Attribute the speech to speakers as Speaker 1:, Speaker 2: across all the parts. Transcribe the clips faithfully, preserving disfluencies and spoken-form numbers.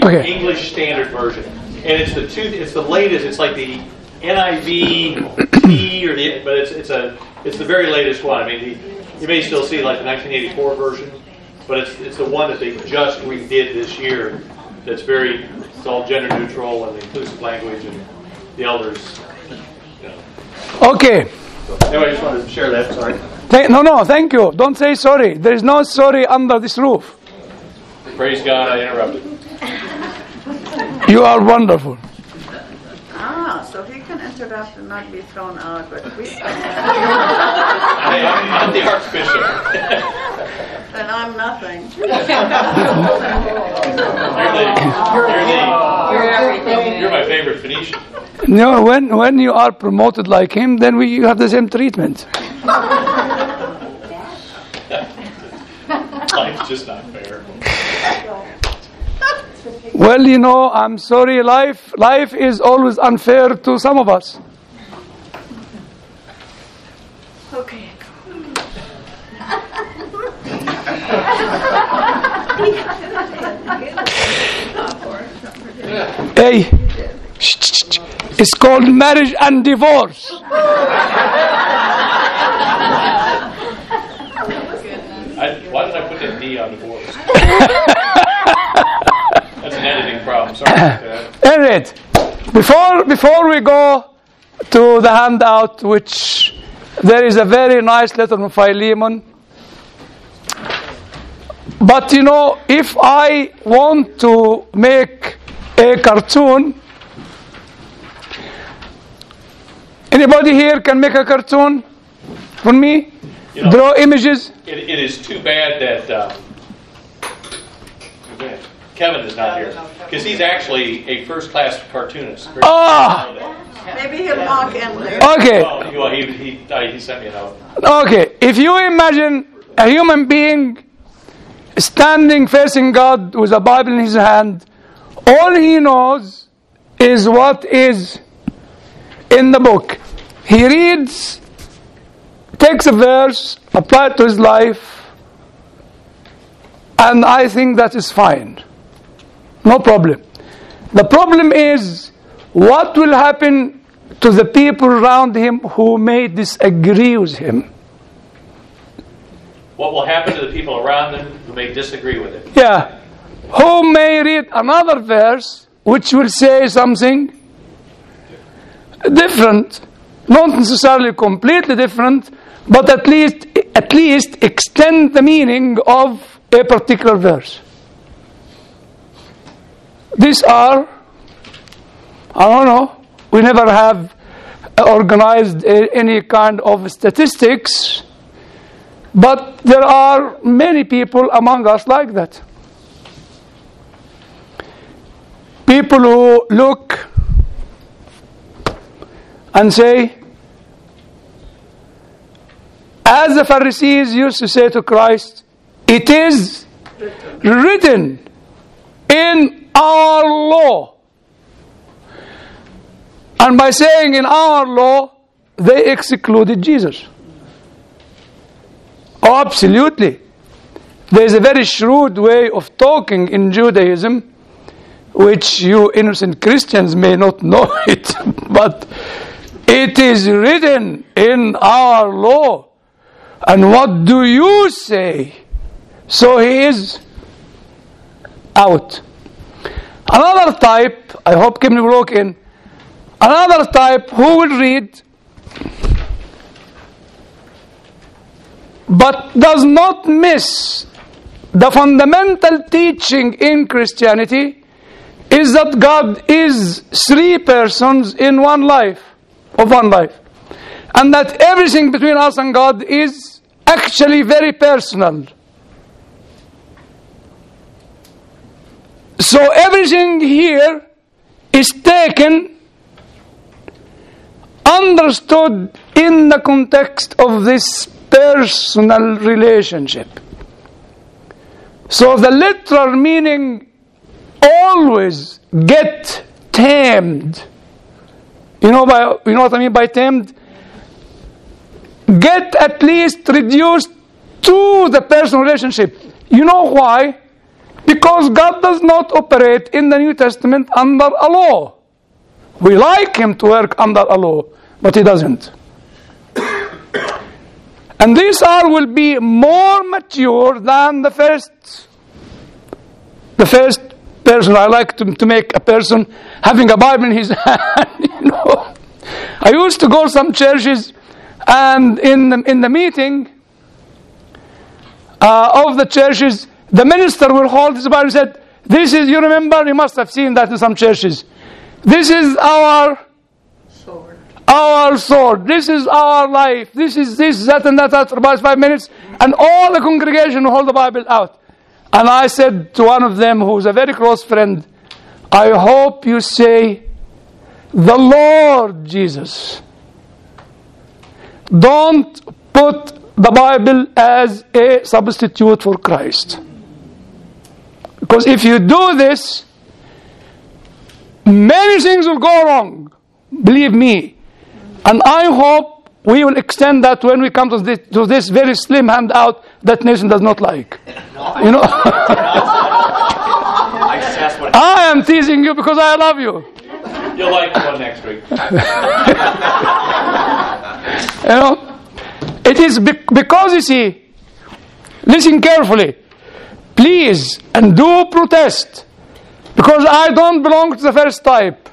Speaker 1: okay.
Speaker 2: English Standard Version, and it's the two. It's the latest. It's like the N I V T or the, but it's it's a it's the very latest one. I mean, the, you may still see like the nineteen eighty-four version, but it's it's the one that they just redid this year. That's very it's all gender neutral and inclusive language, and the elders. You know.
Speaker 1: Okay.
Speaker 2: So, anyway, I just wanted to share that. Sorry.
Speaker 1: Th- no, no, thank you. Don't say sorry. There is no sorry under this roof.
Speaker 2: Praise God, I interrupted.
Speaker 1: You are wonderful.
Speaker 3: Ah, so he can interrupt and not be thrown out, but we.
Speaker 2: Hey, I'm, I'm the Archbishop.
Speaker 3: And I'm nothing.
Speaker 2: You're the, you're the,
Speaker 4: You're everything.
Speaker 2: you're my favorite Phoenician.
Speaker 1: No, when when you are promoted like him, then we you have the same treatment.
Speaker 2: Life's just not fair.
Speaker 1: Well, you know, I'm sorry. Life life is always unfair to some of us.
Speaker 3: Okay.
Speaker 1: Hey, it's called marriage and divorce.
Speaker 2: I, why did I put that D on divorce? That's an editing problem. Sorry about that.
Speaker 1: Alright, before before we go to the handout, which there is a very nice letter from Philemon. But you know, if I want to make a cartoon, anybody here can make a cartoon for me?
Speaker 2: You know,
Speaker 1: Draw images.
Speaker 2: It, it is too bad that um, Kevin is not here, because he's actually a first-class cartoonist.
Speaker 1: Ah!
Speaker 3: Maybe he'll walk in there.
Speaker 1: Okay.
Speaker 2: Well, he, well, he, he, uh, he sent me a note.
Speaker 1: Okay. If you imagine a human being standing facing God with a Bible in his hand, all he knows is what is in the book. He reads, takes a verse, applies it to his life, and I think that is fine. No problem. The problem is what will happen to the people around him who may disagree with him.
Speaker 2: What will happen to the people around him who may disagree with it?
Speaker 1: Yeah. Who may read another verse which will say something different, not necessarily completely different, but at least at least extend the meaning of a particular verse. These are, I don't know, we never have organized any kind of statistics, but there are many people among us like that. People who look and say, as the Pharisees used to say to Christ, it is written in our law. And by saying in our law, they excluded Jesus. Oh, absolutely. There is a very shrewd way of talking in Judaism, which you innocent Christians may not know it, but it is written in our law. And what do you say? So he is out. Another type, I hope Kim will walk in, another type who will read but does not miss the fundamental teaching in Christianity is that God is three persons in one life, of one life. And that everything between us and God is actually very personal. So everything here is taken, understood in the context of this personal relationship. So the literal meaning always get tamed. You know by you know what I mean by tamed? Get at least reduced to the personal relationship. You know why? Because God does not operate in the New Testament under a law. We like him to work under a law, but he doesn't. And this hour will be more mature than the first. The first person. I like to, to make a person having a Bible in his hand. You know, I used to go to some churches, and in the, in the meeting uh, of the churches, the minister will hold his Bible and said, "This is, you remember, you must have seen that in some churches. This is our
Speaker 3: Sword.
Speaker 1: our sword. This is our life. This is this, that, and that, that for about five minutes." And all the congregation will hold the Bible out. And I said to one of them, who's a very close friend, "I hope you say, 'The Lord Jesus.' Don't put the Bible as a substitute for Christ. Because if you do this, many things will go wrong. Believe me. And I hope we will extend that when we come to this, to this very slim handout that nation does not like. You know?
Speaker 2: I just asked what
Speaker 1: I am teasing you because I love you.
Speaker 2: you'll like the one next week.
Speaker 1: You know? It is be- because, you see, listen carefully. Please, and do protest. Because I don't belong to the first type.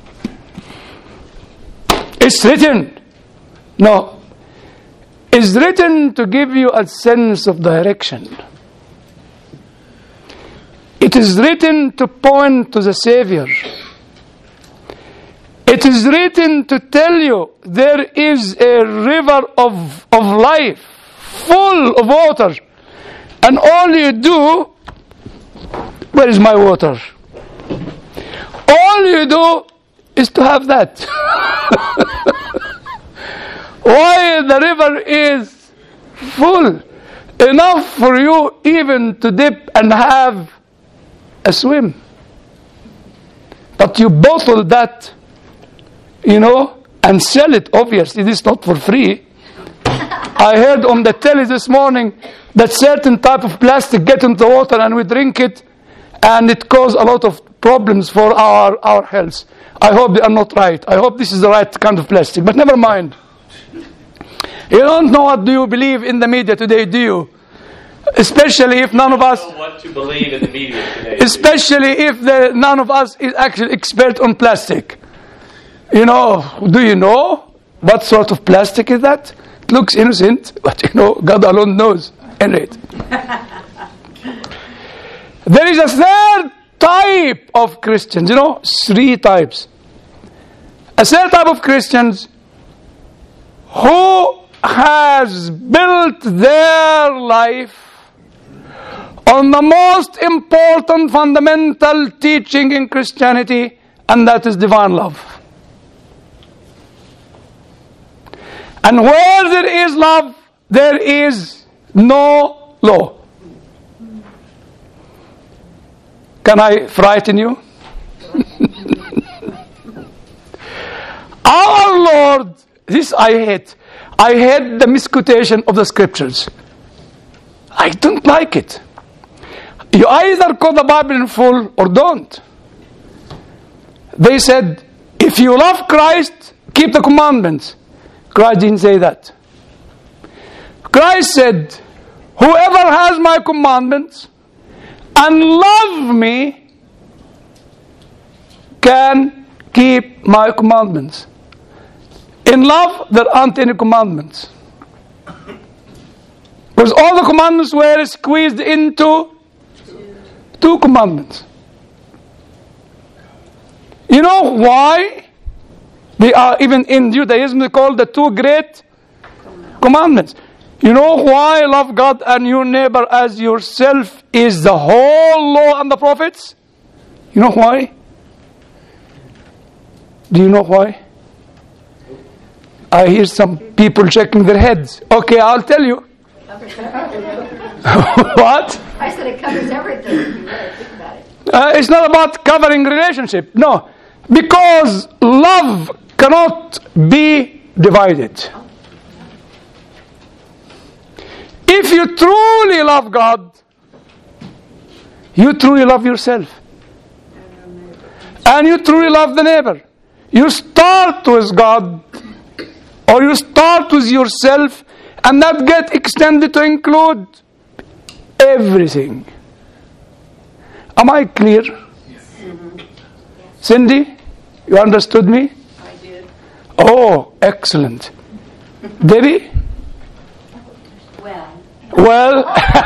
Speaker 1: It's written. No. It's written to give you a sense of direction. It is written to point to the Savior. It is written to tell you there is a river of, of life, full of water. And all you do, where is my water? All you do is to have that. While the river is full, enough for you even to dip and have a swim. But you bottle that, you know, and sell it. Obviously, it is not for free. I heard on the telly this morning that certain type of plastic get into the water and we drink it, and it causes a lot of problems for our, our health. I hope they are not right. I hope this is the right kind of plastic. But never mind. You don't know what do you believe in the media today, do you? Especially if none of us...
Speaker 2: I don't know what to believe in the media today.
Speaker 1: Especially if the, none of us is actually expert on plastic. You know, do you know what sort of plastic is that? It looks innocent, but you know, God alone knows. Anyway. There is a third type of Christians, you know, three types. A third type of Christians who has built their life on the most important fundamental teaching in Christianity, and that is divine love. And where there is love, there is no law. Can I frighten you? Our Lord, this I hate. I hate the misquotation of the scriptures. I don't like it. You either quote the Bible in full or don't. They said, if you love Christ, keep the commandments. Christ didn't say that. Christ said, whoever has my commandments and love me can keep my commandments. In love, there aren't any commandments. Because all the commandments were squeezed into two commandments. You know why? They are, even in Judaism, they call the two great commandments. You know why love God and your neighbor as yourself is the whole law and the prophets? You know why? Do you know why? I hear some people shaking their heads. Okay, I'll tell you. What?
Speaker 4: I said it covers everything if you really think about it.
Speaker 1: Uh, it's not about covering relationship. No. Because love cannot be divided. If you truly love God, you truly love yourself. And you truly love the neighbor. You start with God, or you start with yourself, and that get extended to include everything. Am I clear?
Speaker 3: Yes. Mm-hmm.
Speaker 1: Cindy, you understood me?
Speaker 3: I did.
Speaker 1: Oh, excellent. Debbie?
Speaker 4: Well,
Speaker 1: Well,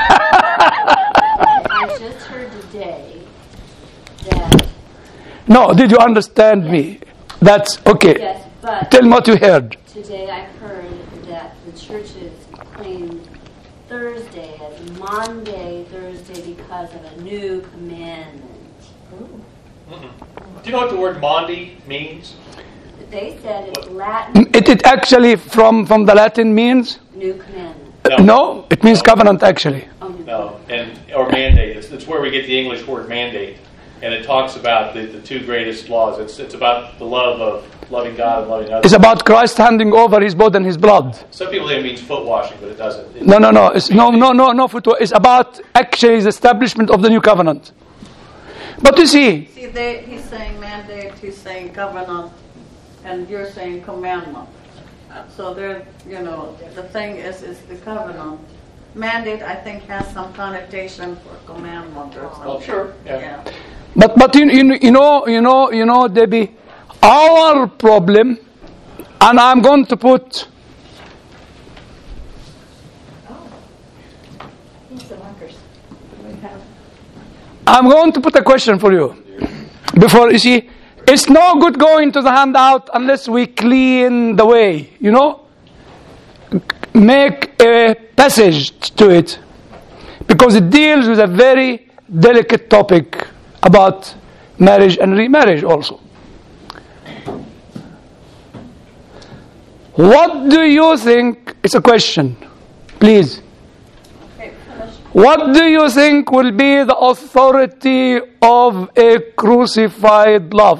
Speaker 4: I just heard today that,
Speaker 1: no, did you understand me? That's okay.
Speaker 4: yes, but
Speaker 1: Tell me what you heard.
Speaker 4: today I heard that the churches claimed Thursday as Monday Thursday because of a new commandment.
Speaker 2: Mm-mm. Do you know what the word Maundy means?
Speaker 4: They said it's Latin,
Speaker 1: It, it actually from, from the Latin means?
Speaker 4: new commandment.
Speaker 1: Uh, no, it means covenant actually.
Speaker 4: Oh, new
Speaker 2: No, and or mandate. It's, it's where we get the English word mandate, and it talks about the, the two greatest laws. It's it's about the love of loving God and loving
Speaker 1: It's
Speaker 2: others.
Speaker 1: about Christ handing over his body and his blood.
Speaker 2: Some people think it means foot washing, but it doesn't. It-
Speaker 1: No, no, no. It's, no, no, no, no. Footwa- It's about actually the establishment of the new covenant. But you see,
Speaker 3: See, they, he's saying mandate, he's saying covenant, and you're saying commandment. So there, you know, the thing is, is the covenant. Mandate, I think, has some connotation for commandment or something.
Speaker 2: Oh, sure, yeah.
Speaker 3: Yeah.
Speaker 1: but but you, you, you know, you know, you know, Debbie, our problem, and I'm going to put.
Speaker 4: Need some markers.
Speaker 1: I'm going to put a question for you. Before, you see, it's no good going to the handout unless we clean the way, you know? Make a passage to it. Because it deals with a very delicate topic about marriage and remarriage also. What do you think, it's a question, please. What do you think will be the authority of a crucified love?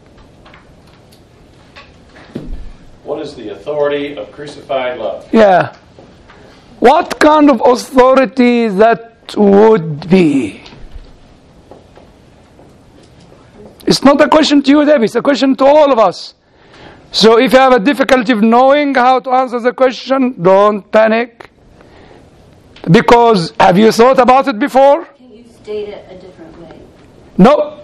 Speaker 2: What is the authority of crucified love?
Speaker 1: Yeah. What kind of authority that would be? It's not a question to you, Debbie. It's a question to all of us. So if you have a difficulty of knowing how to answer the question, don't panic. Because have you thought about it before?
Speaker 4: Can you state it a different way?
Speaker 1: No.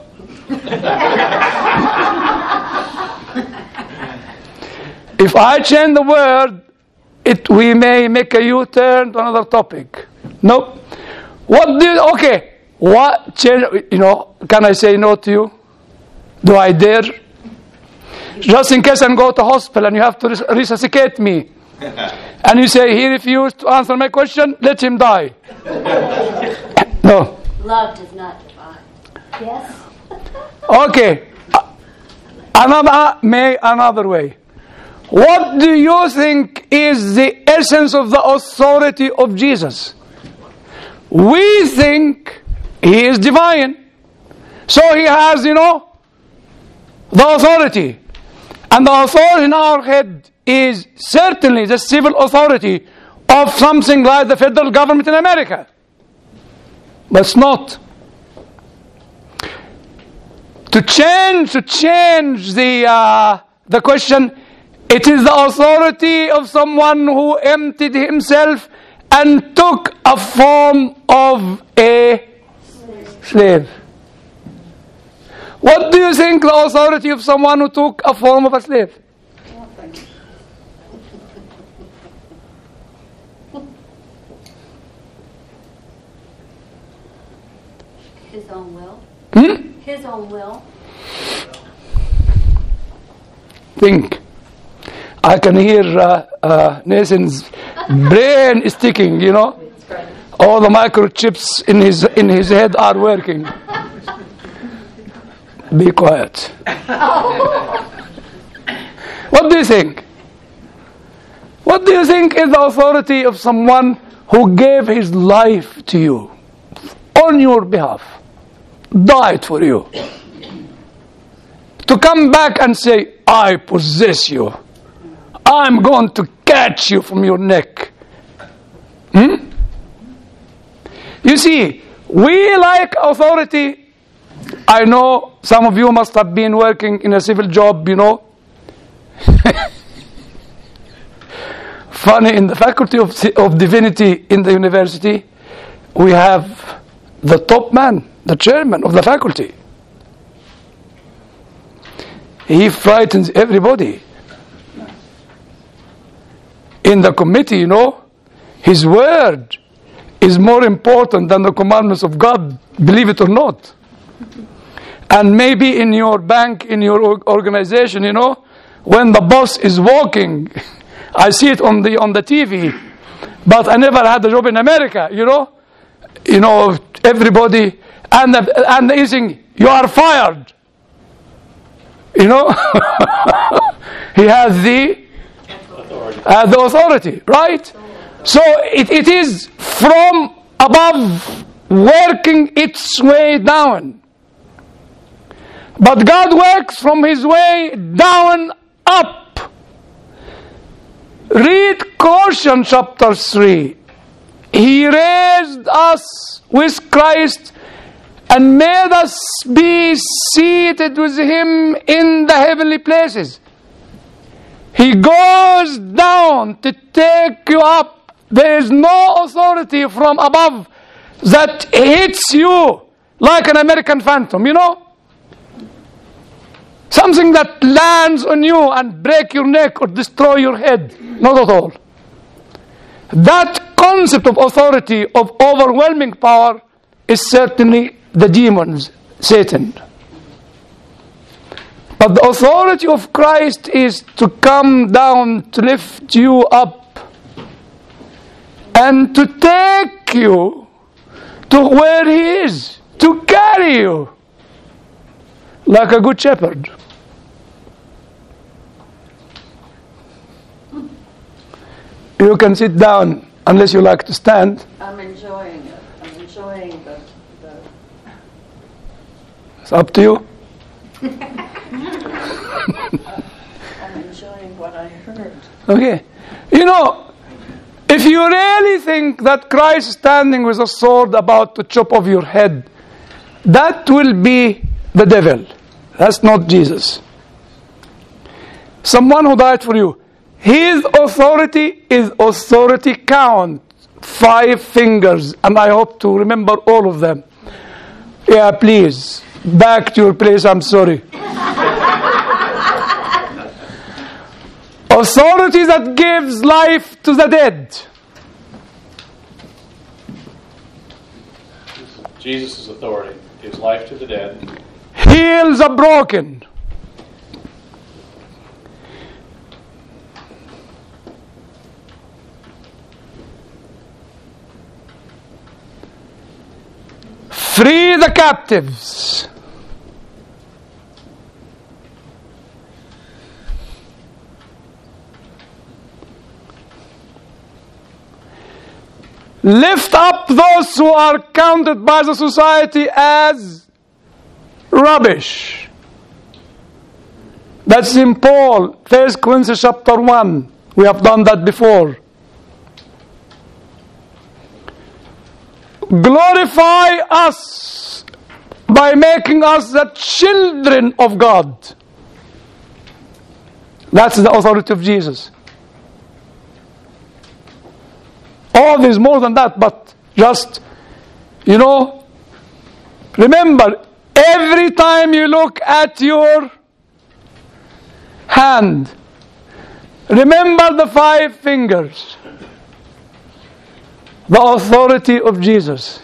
Speaker 1: If I change the word, it we may make a U-turn to another topic. No. What did okay? What change? You know? Can I say no to you? Do I dare? Just in case I go to hospital and you have to res- resuscitate me, and you say he refused to answer my question, let him die. No.
Speaker 4: Love does not divide. Yes?
Speaker 1: Okay. Another may another way. What do you think is the essence of the authority of Jesus? We think he is divine. So he has, you know, the authority. And the authority in our head is certainly the civil authority of something like the federal government in America. But it's not. To change, to change the uh, the question, it is the authority of someone who emptied himself and took a form of a slave. What do you think the authority of someone who took a form of a slave?
Speaker 4: His own will?
Speaker 1: Hmm?
Speaker 4: His own will?
Speaker 1: Think. I can hear uh, uh, Nathan's brain is ticking, you know. All the microchips in his in his head are working. Be quiet. What do you think? What do you think is the authority of someone who gave his life to you on your behalf, died for you, to come back and say, I possess you, I'm going to catch you from your neck? Hmm? You see, We like authority. I know some of you must have been working in a civil job, you know. Funny, in the Faculty of, of Divinity in the university, we have the top man, the chairman of the faculty. He frightens everybody. In the committee, you know, his word is more important than the commandments of God, believe it or not. And maybe in your bank, in your organization, you know, when the boss is walking, I see it on the on the T V, but I never had a job in America, you know. You know, everybody, and the, and the saying, you are fired. You know, he has the authority. Uh, the authority, right? So it, it is from above working its way down. But God works from his way down up. Read Colossians chapter three. He raised us with Christ and made us be seated with him in the heavenly places. He goes down to take you up. There is no authority from above that hits you like an American phantom, you know? Something that lands on you and break your neck or destroy your head. Not at all. That concept of authority, of overwhelming power, is certainly the demons, Satan. But the authority of Christ is to come down, to lift you up, and to take you to where he is, to carry you like a good shepherd. You can sit down unless you like to stand.
Speaker 3: I'm enjoying it. I'm enjoying the, the
Speaker 1: It's up to you.
Speaker 3: I'm enjoying what I heard.
Speaker 1: Okay. You know, if you really think that Christ is standing with a sword about to chop off your head, that will be the devil. That's not Jesus. Someone who died for you. His authority is authority count. Five fingers. And I hope to remember all of them. Yeah, please. Back to your place, I'm sorry. Authority that gives life to the dead.
Speaker 2: Jesus' authority gives life to the dead.
Speaker 1: Heals the broken. Free the captives. Lift up those who are counted by the society as rubbish. That's in Paul, First Corinthians chapter one. We have done that before. Glorify us by making us the children of God. That's the authority of Jesus. Oh, there's more than that, but just, you know, remember, every time you look at your hand, remember the five fingers. The authority of Jesus.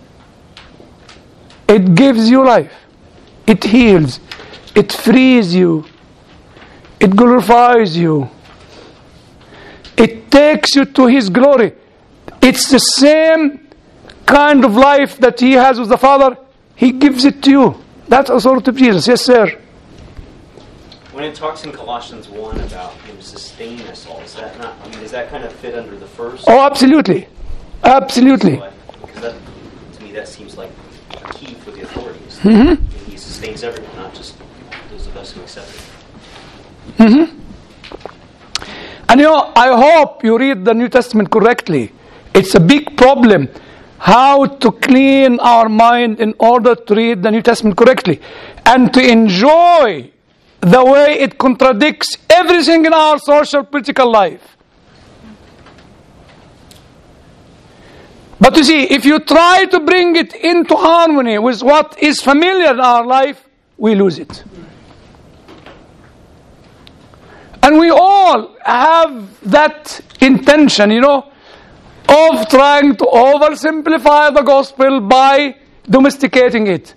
Speaker 1: It gives you life. It heals. It frees you. It glorifies you. It takes you to his glory. It's the same kind of life that he has with the Father. He gives it to you. That's authority of Jesus. Yes, sir.
Speaker 5: When it talks in Colossians one about him sustaining us all, is that not, I mean, does that kind of fit under the first?
Speaker 1: Oh, absolutely. Absolutely.
Speaker 5: So I, because that, to me, that seems like a key for the authorities.
Speaker 1: Mm-hmm.
Speaker 5: And he sustains everyone, not just those of us who accept it.
Speaker 1: Mm-hmm. And you know, I hope you read the New Testament correctly. It's a big problem how to clean our mind in order to read the New Testament correctly and to enjoy the way it contradicts everything in our social political life. But you see, if you try to bring it into harmony with what is familiar in our life, we lose it. And we all have that intention, you know, of trying to oversimplify the gospel by domesticating it.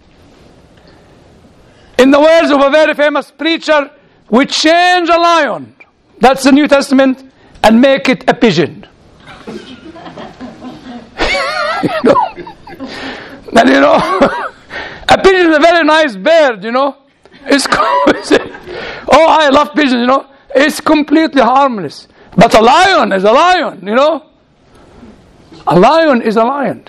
Speaker 1: In the words of a very famous preacher, we change a lion, that's the New Testament, and make it a pigeon. You know? And you know, a pigeon is a very nice bird, you know. It's oh, I love pigeons, you know. It's completely harmless. But a lion is a lion, you know. A lion is a lion.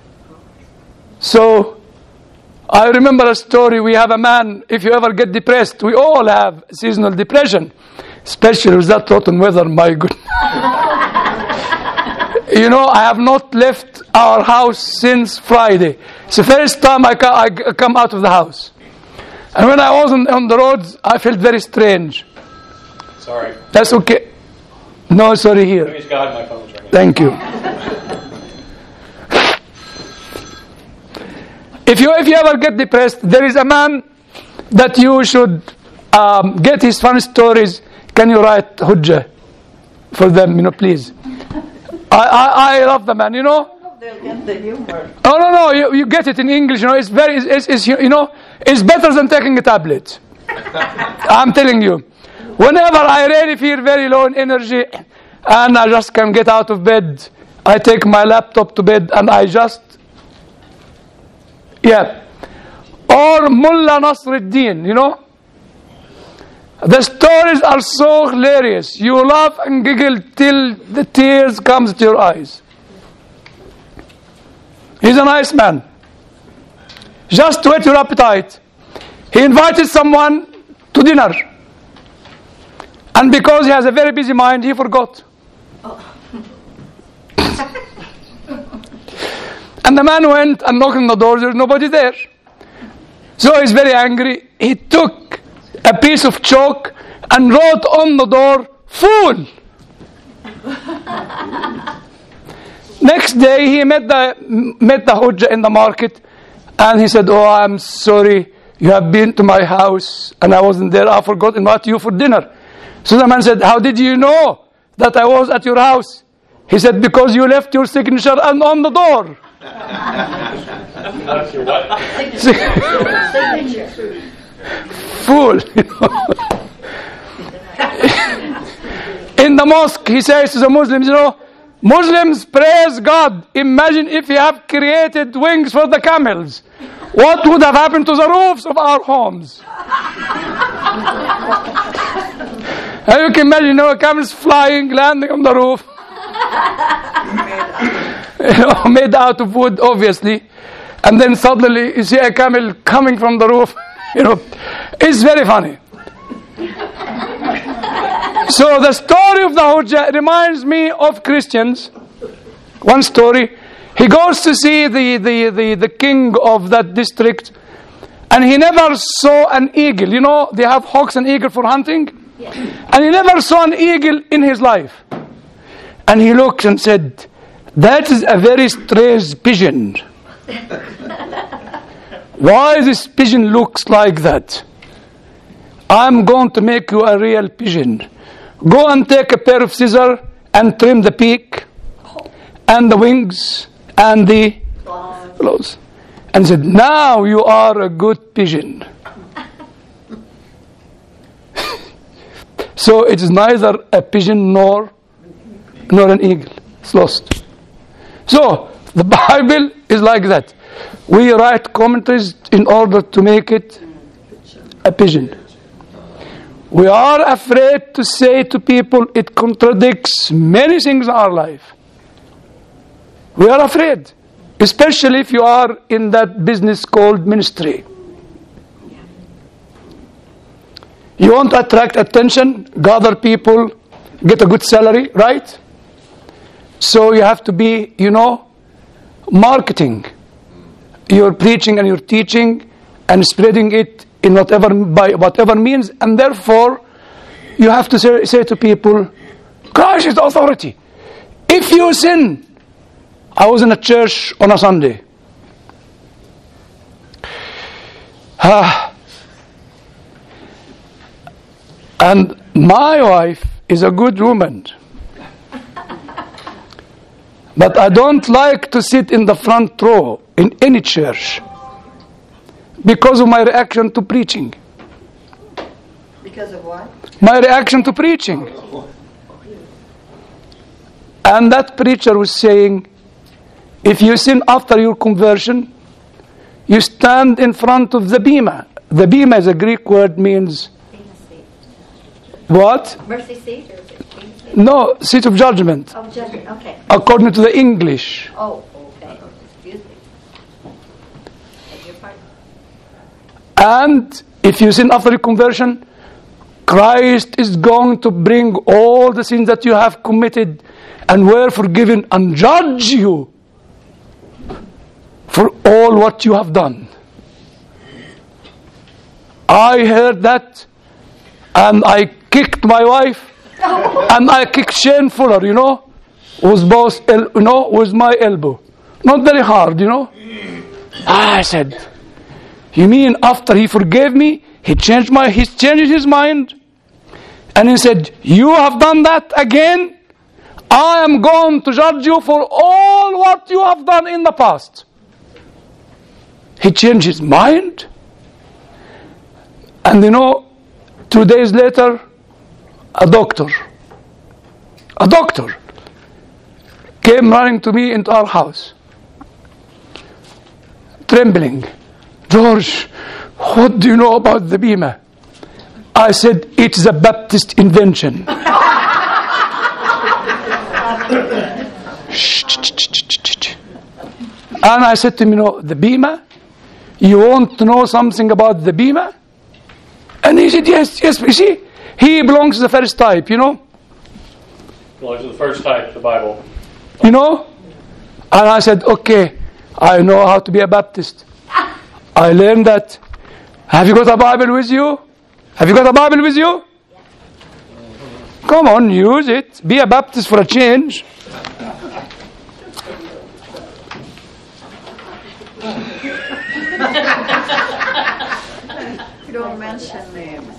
Speaker 1: So, I remember a story. We have a man, if you ever get depressed, we all have seasonal depression, especially with that rotten weather, my goodness. You know, I have not left our house since Friday. It's the first time I, ca- I come out of the house. And when I was on, on the roads, I felt very strange.
Speaker 2: Sorry.
Speaker 1: That's okay. No, sorry here.
Speaker 2: Praise God, my phone's ringing.
Speaker 1: Thank you. If you if you ever get depressed, there is a man that you should um, get his fun stories. Can you write hujjah for them, you know, please? I, I, I love the man, you know.
Speaker 3: They'll get the humor.
Speaker 1: Oh no no, you, you get it in English, you know. It's very, it's, it's you know, it's better than taking a tablet. I'm telling you. Whenever I really feel very low in energy, and I just can't get out of bed, I take my laptop to bed and I just, yeah. Or Mullah Nasruddin, you know. The stories are so hilarious. You laugh and giggle till the tears comes to your eyes. He's a nice man. Just to whet your appetite, he invited someone to dinner. And because he has a very busy mind, he forgot. Oh. And the man went and knocked on the door. There's nobody there. So he's very angry. He took a piece of chalk and wrote on the door, "Fool." Next day he met the met the Hujjah in the market, and he said, "Oh, I'm sorry. You have been to my house and I wasn't there. I forgot to invite you for dinner." So the man said, "How did you know that I was at your house?" He said, "Because you left your signature and on the door."
Speaker 2: That's your what?
Speaker 4: Signature.
Speaker 1: Fool. You know? In the mosque, he says to the Muslims, you know, Muslims, praise God. Imagine if you have created wings for the camels. What would have happened to the roofs of our homes? And you can imagine, you know, camels flying, landing on the roof. You know, made out of wood, obviously. And then suddenly you see a camel coming from the roof. You know, it's very funny. So the story of the Hujjah reminds me of Christians. One story. He goes to see the, the, the, the king of that district, and he never saw an eagle. You know, they have hawks and eagle for hunting. Yeah. And he never saw an eagle in his life. And he looked and said, "That is a very strange pigeon. Why this pigeon looks like that? I'm going to make you a real pigeon. Go and take a pair of scissors and trim the beak and the wings and the claws." And said, "Now you are a good pigeon." So it is neither a pigeon nor nor an eagle. It's lost. So the Bible is like that. We write commentaries in order to make it a pigeon. We are afraid to say to people it contradicts many things in our life. We are afraid, especially if you are in that business called ministry. You want to attract attention, gather people, get a good salary, right? So you have to be, you know, marketing your preaching and your teaching and spreading it in whatever by whatever means, and therefore you have to say, say to people, Christ is the authority. If you sin, I was in a church on a Sunday. Ah. And my wife is a good woman. But I don't like to sit in the front row in any church because of my reaction to preaching.
Speaker 3: Because of what?
Speaker 1: My reaction to preaching. And that preacher was saying, if you sin after your conversion, you stand in front of the bema. The bema is a Greek word, means what?
Speaker 4: Mercy seat or is it bema seat?
Speaker 1: No, seat of judgment.
Speaker 4: Oh, judgment. Okay.
Speaker 1: According to the English.
Speaker 4: Oh, okay. Excuse me. Beg your pardon.
Speaker 1: And if you sin after your conversion, Christ is going to bring all the sins that you have committed and were forgiven and judge you for all what you have done. I heard that and I kicked my wife and I kicked Shane Fuller, you know, with both, el- you know, with my elbow. Not very hard, you know. I said, you mean after he forgave me, he changed my, he changed his mind? And he said, you have done that again? I am going to judge you for all what you have done in the past. He changed his mind. And you know, two days later, a doctor, a doctor came running to me into our house, trembling. George, what do you know about the bema? I said, it's a Baptist invention. And I said to him, you know, the bema? You want to know something about the bema? And he said, yes, yes, you see, he belongs to the first type, you know?
Speaker 2: Belongs to the first type, the Bible.
Speaker 1: You know? And I said, okay, I know how to be a Baptist. I learned that. Have you got a Bible with you? Have you got a Bible with you? Come on, use it. Be a Baptist for a change.
Speaker 3: You don't mention names.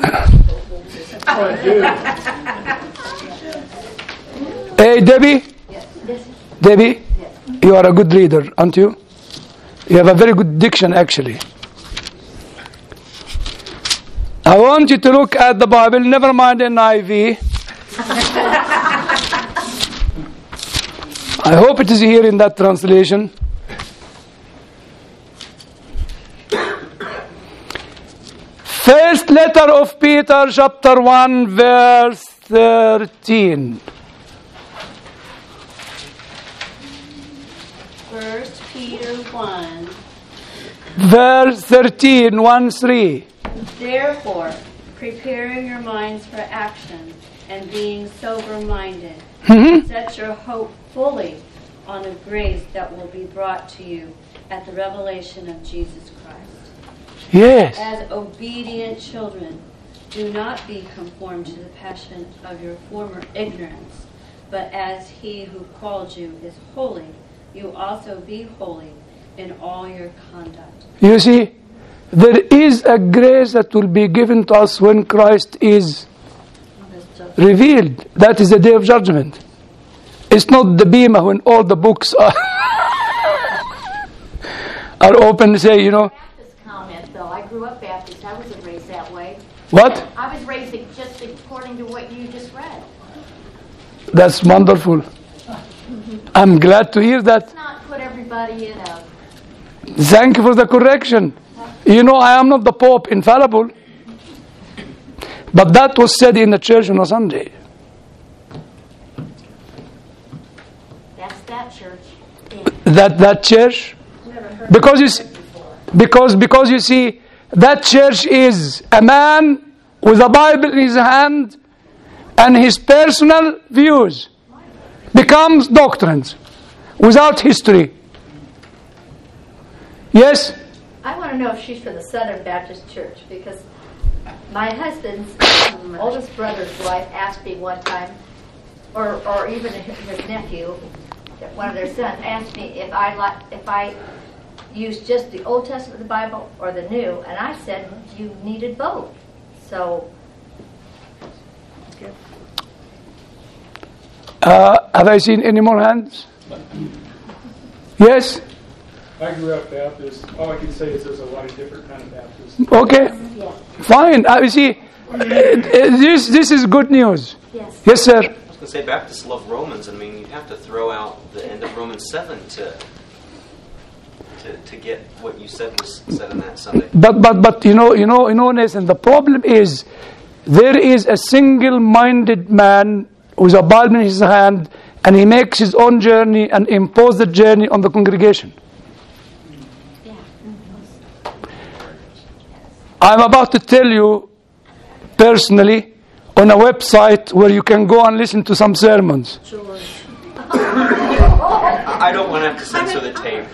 Speaker 1: Hey, Debbie? Debbie, you are a good reader, aren't you? You have a very good diction, actually. I want you to look at the Bible, never mind N I V. I hope it is here in that translation. First letter of Peter, chapter one, verse thirteen.
Speaker 4: First Peter one.
Speaker 1: Verse thirteen, one, three.
Speaker 4: Therefore, preparing your minds for action and being sober-minded,
Speaker 1: Mm-hmm.
Speaker 4: set your hope fully on the grace that will be brought to you at the revelation of Jesus Christ.
Speaker 1: Yes.
Speaker 4: As obedient children, do not be conformed to the passion of your former ignorance, but as he who called you is holy, you also be holy in all your conduct.
Speaker 1: You see, there is a grace that will be given to us when Christ is revealed. That is the day of judgment. It's not the bema when all the books are, are open, say, you know.
Speaker 6: Baptist comment, though. I grew up Baptist. I wasn't raised that way.
Speaker 1: What?
Speaker 6: I was raised just according to what you just read.
Speaker 1: That's wonderful. I'm glad to hear that.
Speaker 6: Let's not put everybody in a...
Speaker 1: Thank you for the correction. You know, I am not the Pope, infallible. But that was said in the church on a Sunday.
Speaker 6: That's that church.
Speaker 1: That that church, because you see, because because you see, that church is a man with a Bible in his hand, and his personal views becomes doctrines without history, Yes?
Speaker 7: I want to know if she's from the Southern Baptist Church, because my husband's oldest brother's wife asked me one time, or or even his nephew, one of their sons, asked me if I like if I used just the Old Testament of the Bible or the New, and I said you needed both. So,
Speaker 1: Uh, have I seen any more hands? Yes?
Speaker 8: I grew up Baptist. All I can say is there's a lot of different kind of Baptists.
Speaker 1: Okay. Fine. Uh, you see, uh, this this is good news.
Speaker 7: yes.
Speaker 1: Yes, sir.
Speaker 5: I was going to say Baptists love Romans. I mean, you have to throw out the end of Romans seven to to to get what you said was said in that Sunday.
Speaker 1: But but but you know you know you know Nathan, the problem is there is a single-minded man with a Bible in his hand, and he makes his own journey and imposes the journey on the congregation. I'm about to tell you personally on a website where you can go and listen to some sermons.
Speaker 5: I don't want to have to censor the tape.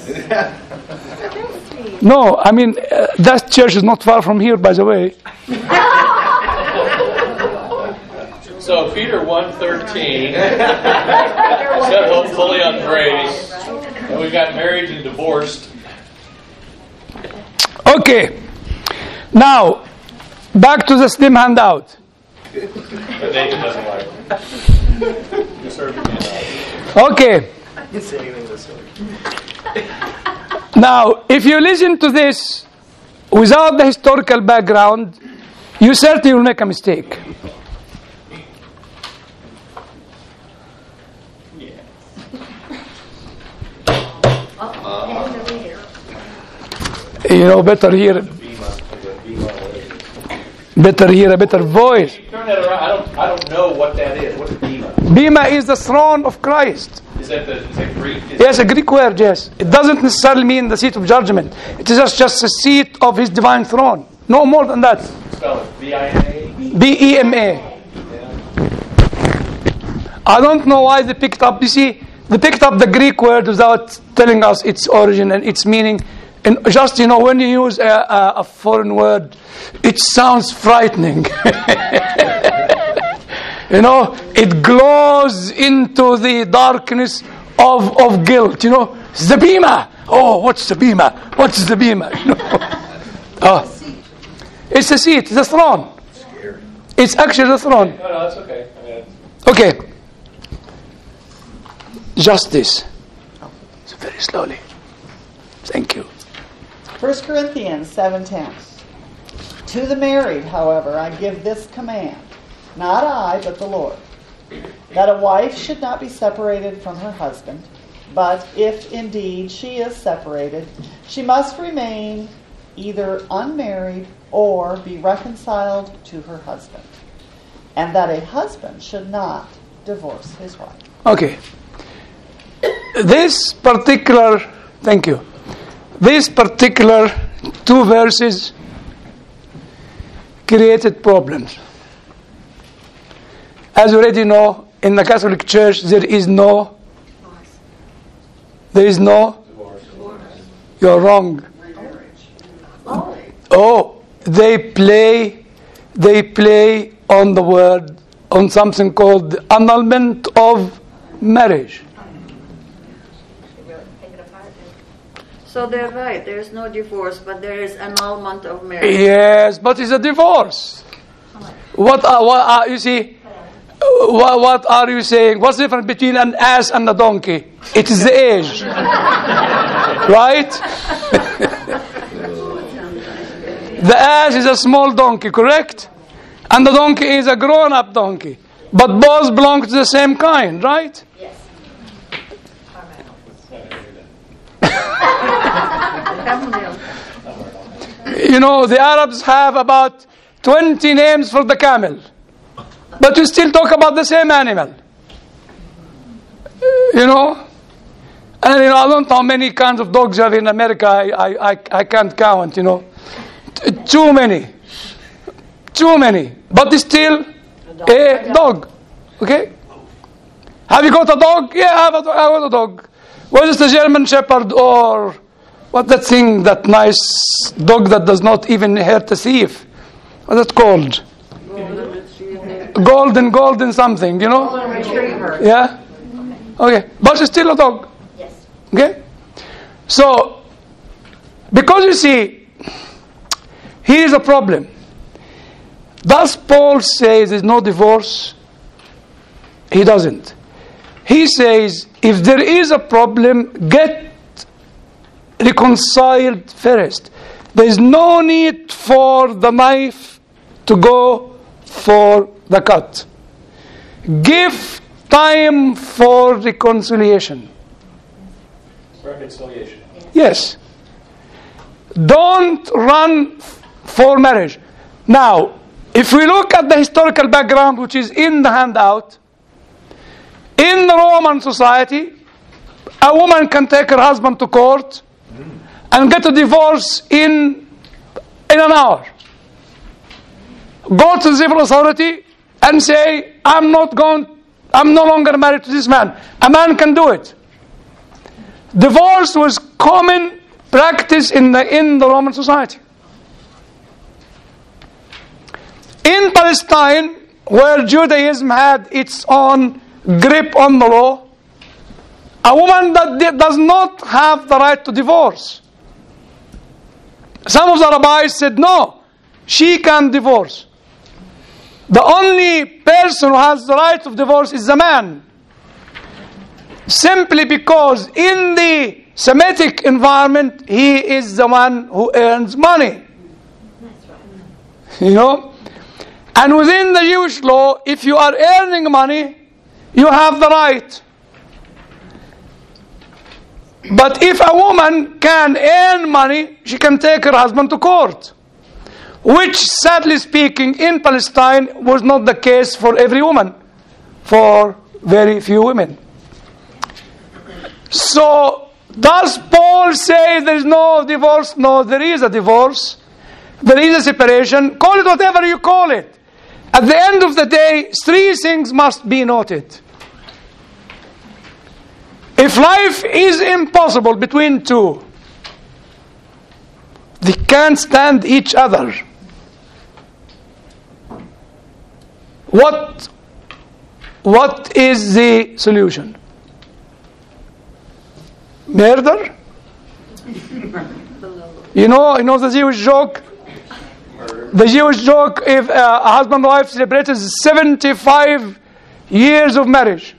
Speaker 1: No, I mean, uh, that church is not far from here, by the way.
Speaker 2: So Peter one thirteen said hope fully on grace, and we got married and divorced.
Speaker 1: Okay. Now, back to the slim handout.
Speaker 2: But Nathan doesn't like it. You serve him out.
Speaker 1: Okay.
Speaker 5: I didn't say anything this way.
Speaker 1: Now, if you listen to this without the historical background, you certainly will make a mistake. You know, better hear, better hear a better voice.
Speaker 2: Turn that around. I don't. I don't know what that is. What is bema?
Speaker 1: Bema is the throne of Christ.
Speaker 2: Is that the? Is that Greek? Is
Speaker 1: Yes, a Greek word, yes. It doesn't necessarily mean the seat of judgment. It is just, just the seat of his divine throne. No more than that.
Speaker 2: Spell it. B I M A.
Speaker 1: B E M A. I don't know why they picked up, you see, they picked up the Greek word without telling us its origin and its meaning. And just, you know, when you use a, a, a foreign word, it sounds frightening. You know, it glows into the darkness of, of guilt, you know. It's the bema. Oh, what's the bema? What's the bema? You know? Oh. It's a seat, it's a throne. It's actually the throne.
Speaker 2: No, no, that's okay. I mean,
Speaker 1: Okay. Justice. So very slowly. Thank you.
Speaker 9: First Corinthians seven ten. To the married, however, I give this command, not I, but the Lord, that a wife should not be separated from her husband, but if indeed she is separated, she must remain either unmarried or be reconciled to her husband, and that a husband should not divorce his wife.
Speaker 1: Okay. This particular, thank you. This particular two verses created problems. As you already know, in the Catholic Church there is no, there is no, you're wrong. Oh, they play, they play on the word, on something called the annulment of marriage.
Speaker 3: So they're right. There's no divorce, but there is annulment of marriage.
Speaker 1: Yes, but it's a divorce. What are, what are you see? What, what are you saying? What's the difference between an ass and a donkey? It is the age, right? The ass is a small donkey, correct? And the donkey is a grown-up donkey. But both belong to the same kind, right?
Speaker 7: Yes.
Speaker 1: You know, the Arabs have about twenty names for the camel. But you still talk about the same animal. You know? And, you know, I don't know how many kinds of dogs you have in America. I, I, I, I can't count, you know. T- too many. Too many. But it's still a dog. Okay? Have you got a dog? Yeah, I have a, I have a dog. Whether it's a German Shepherd or what's that thing, that nice dog that does not even hurt a thief? What's that called? Golden, golden something, you know?
Speaker 7: Golden retriever.
Speaker 1: Yeah? Okay. But it's still a dog.
Speaker 7: Yes.
Speaker 1: Okay? So, because you see, here is a problem. Does Paul say there's no divorce? He doesn't. He says, if there is a problem, get reconciled first. There is no need for the knife to go for the cut. Give time for reconciliation.
Speaker 2: Reconciliation.
Speaker 1: Yes. Don't run for marriage. Now, if we look at the historical background, which is in the handout, in the Roman society, a woman can take her husband to court and get a divorce in, in an hour. Go to the civil authority and say, I'm not going, I'm no longer married to this man. A man can do it. Divorce was common practice in the, in the Roman society. In Palestine, where Judaism had its own grip on the law, a woman that does not have the right to divorce. Some of the rabbis said, no, she can divorce. The only person who has the right of divorce is the man. Simply because in the Semitic environment, he is the one who earns money. You know? And within the Jewish law, if you are earning money, you have the right. But if a woman can earn money, she can take her husband to court. Which, sadly speaking, in Palestine was not the case for every woman. For very few women. So, does Paul say there is no divorce? No, there is a divorce. There is a separation. Call it whatever you call it. At the end of the day, three things must be noted. If life is impossible between two, they can't stand each other. What, what is the solution? Murder? You know, you know the Jewish joke? The Jewish joke, if uh, a husband and wife celebrated seventy-five years of marriage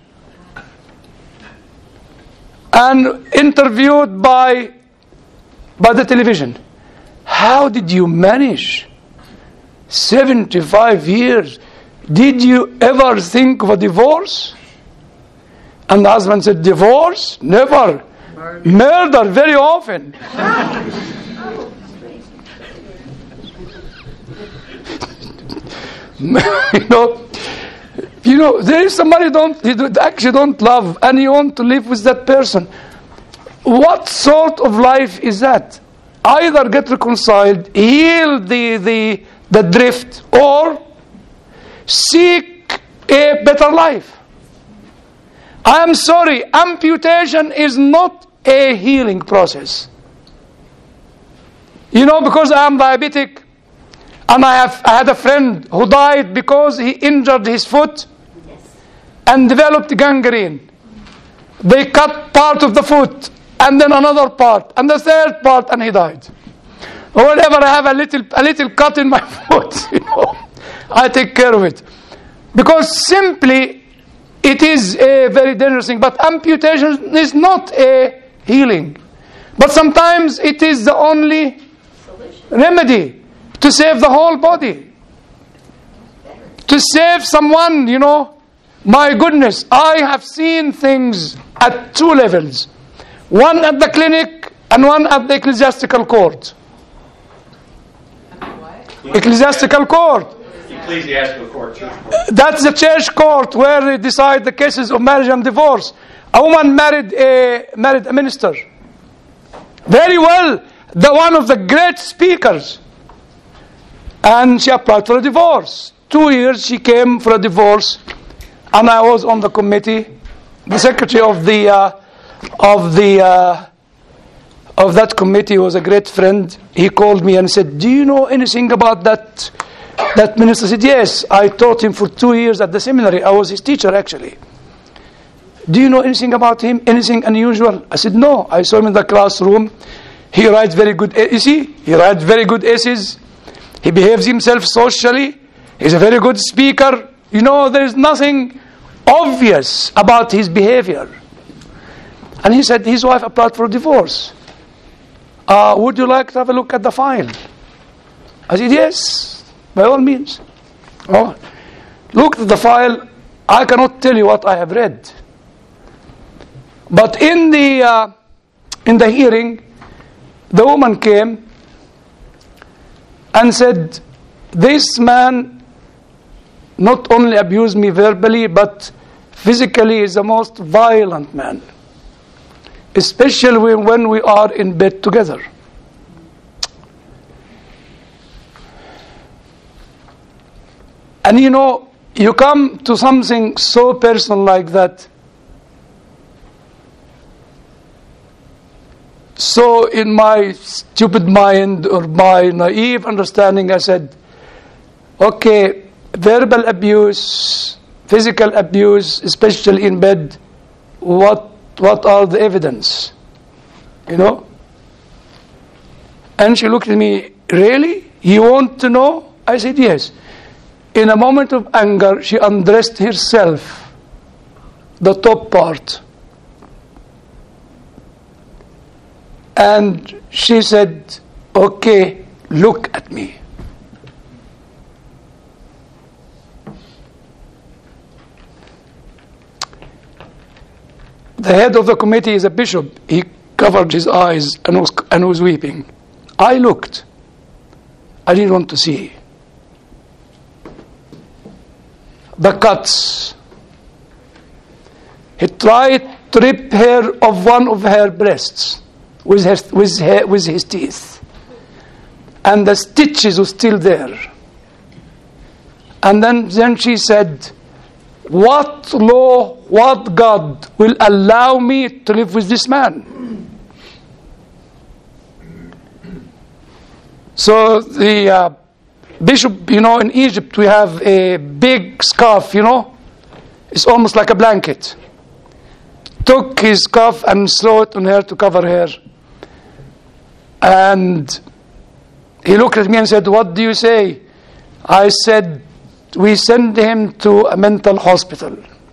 Speaker 1: and interviewed by by the television, how did you manage seventy-five years? Did you ever think of a divorce? And the husband said, divorce? Never. Murder, Murder very often. you know, you know, there is somebody you don't, you actually don't love, and you want to live with that person. What sort of life is that? Either get reconciled, heal the the the drift, or seek a better life. I am sorry, amputation is not a healing process. You know, because I am diabetic, and I have I had a friend who died because he injured his foot and developed gangrene. They cut part of the foot, and then another part, and the third part, and he died. Or whenever I have a little a little cut in my foot, you know, I take care of it. Because simply, it is a very dangerous thing. But amputation is not a healing. But sometimes it is the only remedy to save the whole body. To save someone, you know. My goodness, I have seen things at two levels. One at the clinic and one at the ecclesiastical court. Ecclesiastical court.
Speaker 2: Ecclesiastical court, church court.
Speaker 1: That's the church court where they decide the cases of marriage and divorce. A woman married a married a minister. Very well, the one of the great speakers. And she applied for a divorce. Two years she came for a divorce, and I was on the committee, the secretary of the uh, of the uh, of that committee was a great friend. He called me and said, do you know anything about that that minister? I said, yes, I taught him for two years at the seminary. I was his teacher, actually. Do you know anything about him? Anything unusual? I said, no. I saw him in the classroom. He writes very good essays. He writes very good essays. He behaves himself socially. He's a very good speaker. You know, there is nothing obvious about his behavior. And he said his wife applied for divorce. Uh, would you like to have a look at the file? I said, yes, by all means. Oh, look at the file. I cannot tell you what I have read. But in the uh, in the hearing, the woman came and said, this man not only abused me verbally, but physically is the most violent man, especially when we are in bed together. And you know, you come to something so personal like that. So in my stupid mind or my naive understanding, I said, okay, verbal abuse, physical abuse, especially in bed, what what are the evidence? You know? And she looked at me, really? You want to know? I said, yes. In a moment of anger, she undressed herself, the top part. And she said, okay, look at me. The head of the committee is a bishop. He covered his eyes and was, and was weeping. I looked. I didn't want to see. The cuts. He tried to rip her of one of her breasts with her, with her, with his teeth, and the stitches were still there. And then, then she said, what law, what God will allow me to live with this man? So the uh, bishop, you know, in Egypt we have a big scarf, you know, it's almost like a blanket. Took his scarf and threw it on her to cover her. And he looked at me and said, what do you say? I said, we send him to a mental hospital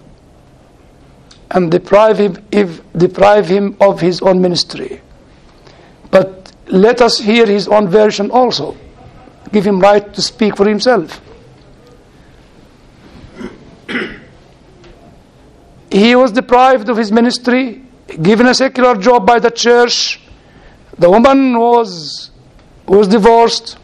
Speaker 1: and deprive him, if, deprive him of his own ministry. But let us hear his own version also. Give him right to speak for himself. He was deprived of his ministry, given a secular job by the church. The woman was was divorced,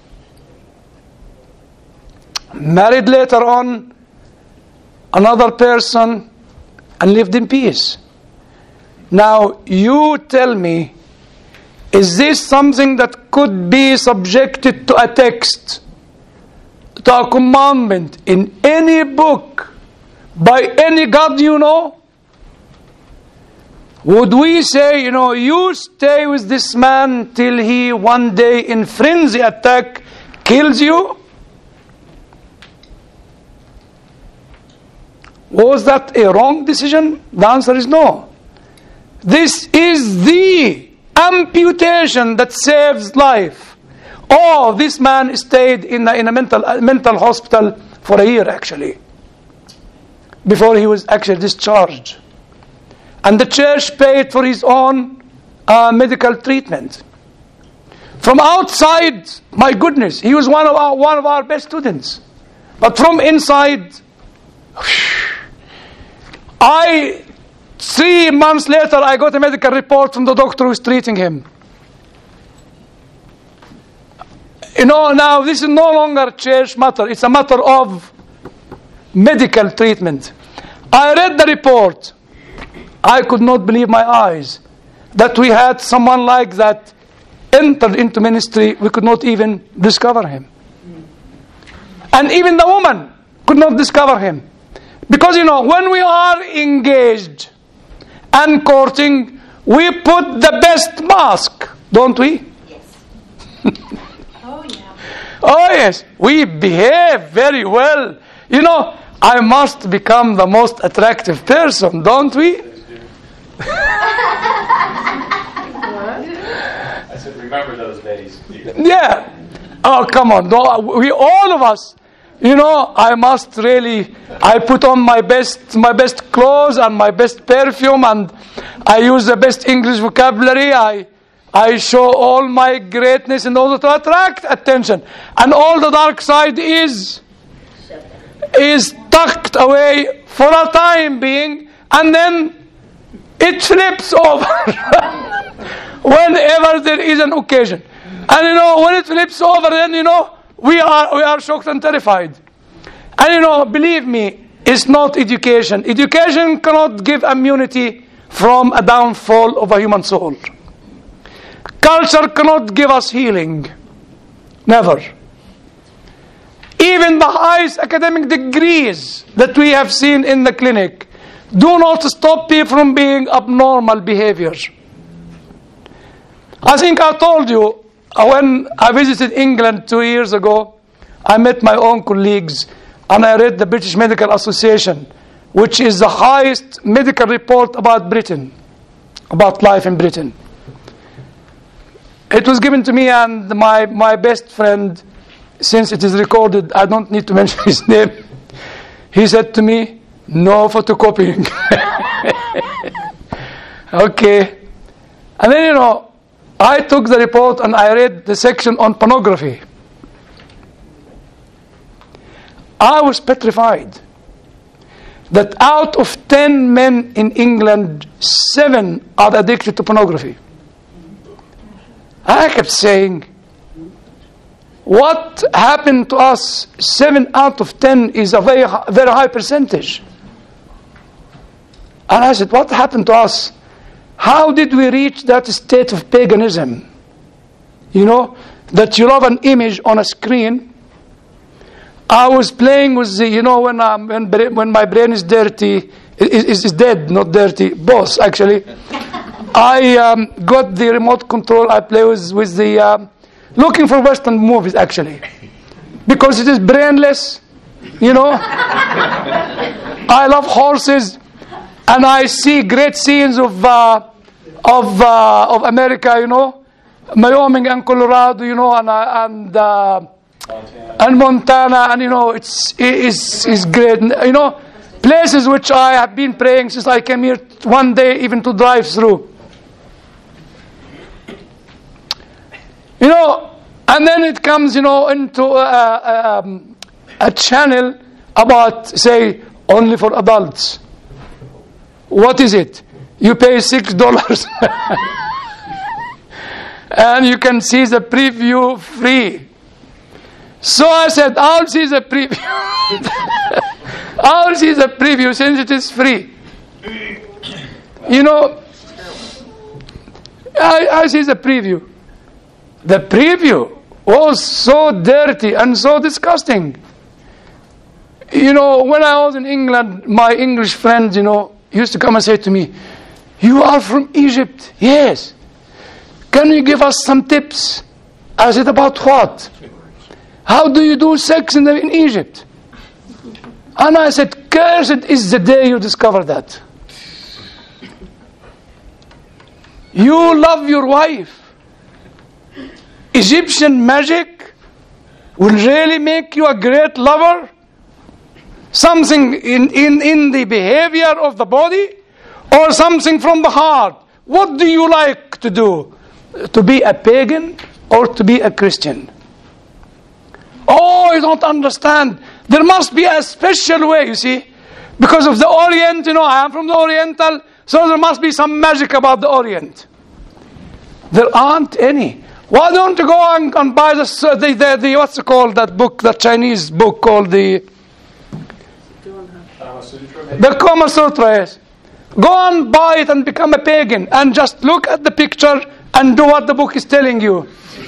Speaker 1: married later on another person, and lived in peace. Now you tell me, is this something that could be subjected to a text, to a commandment in any book by any God you know? Would we say, you know, you stay with this man till he one day in frenzy attack kills you? Was that a wrong decision? The answer is no. This is the amputation that saves life. Oh, this man stayed in a, in a mental, uh, mental hospital for a year actually, before he was actually discharged. And the church paid for his own uh, medical treatment. From outside, my goodness, he was one of our, one of our best students. But from inside, I, three months later, I got a medical report from the doctor who was treating him. You know, now this is no longer a church matter. It's a matter of medical treatment. I read the report. I could not believe my eyes that we had someone like that entered into ministry. We could not even discover him. And even the woman could not discover him. Because, you know, when we are engaged and courting, we put the best mask don't we?
Speaker 6: Yes. Oh, yeah.
Speaker 1: Oh, yes. We behave very well. You know, I must become the most attractive person, don't we?
Speaker 2: I said, remember those days.
Speaker 1: Yeah. Oh, come on. No, we, all of us. You know, I must really, I put on my best, my best clothes and my best perfume, and I use the best English vocabulary. I, I show all my greatness in order to attract attention. And all the dark side is, is tucked away for a time being, and then it flips over whenever there is an occasion. And you know, when it flips over, then you know, we are we are shocked and terrified. And you know, believe me, it's not education. Education cannot give immunity from a downfall of a human soul. Culture cannot give us healing. Never. Even the highest academic degrees that we have seen in the clinic do not stop people from being abnormal behaviors. I think I told you, when I visited England two years ago, I met my own colleagues and I read the British Medical Association, which is the highest medical report about Britain, about life in Britain. It was given to me and my, my best friend, since it is recorded, I don't need to mention his name. He said to me, no photocopying. Okay. And then, you know, I took the report and I read the section on pornography. I was petrified that out of ten men in England, seven are addicted to pornography. I kept saying, what happened to us? Seven out of ten is a very, very high percentage. And I said, what happened to us? How did we reach that state of paganism? You know, that you love an image on a screen. I was playing with the, you know, when I'm, when, when my brain is dirty, is, is dead, not dirty, both actually. I um, got the remote control. I play with, with the, um, looking for Western movies actually. Because it is brainless, you know. I love horses. And I see great scenes of uh, of uh, of America, you know, Wyoming and Colorado, you know, and uh, and uh, Montana. and Montana, and you know, it's is is great, you know, places which I have been praying since I came here one day, even to drive through. You know, and then it comes, you know, into uh, um, a channel about, say, only for adults. What is it? You pay six dollars and you can see the preview free. So I said, I'll see the preview. I'll see the preview since it is free. You know, I, I see the preview. The preview was so dirty and so disgusting. You know, when I was in England, my English friends, you know, used to come and say to me, you are from Egypt? Yes. Can you give us some tips? I said, about what? How do you do sex in, the, in Egypt? And I said, cursed is the day you discover that. You love your wife. Egyptian magic will really make you a great lover? Something in, in, in the behavior of the body, or something from the heart? What do you like to do? To be a pagan or to be a Christian? Oh, you don't understand. There must be a special way, you see. Because of the Orient, you know, I am from the Oriental, so there must be some magic about the Orient. There aren't any. Why don't you go and, and buy the, the, the, the, what's it called, that book, that Chinese book called the... The Kama Sutra, yes. Go and buy it and become a pagan and just look at the picture and do what the book is telling you.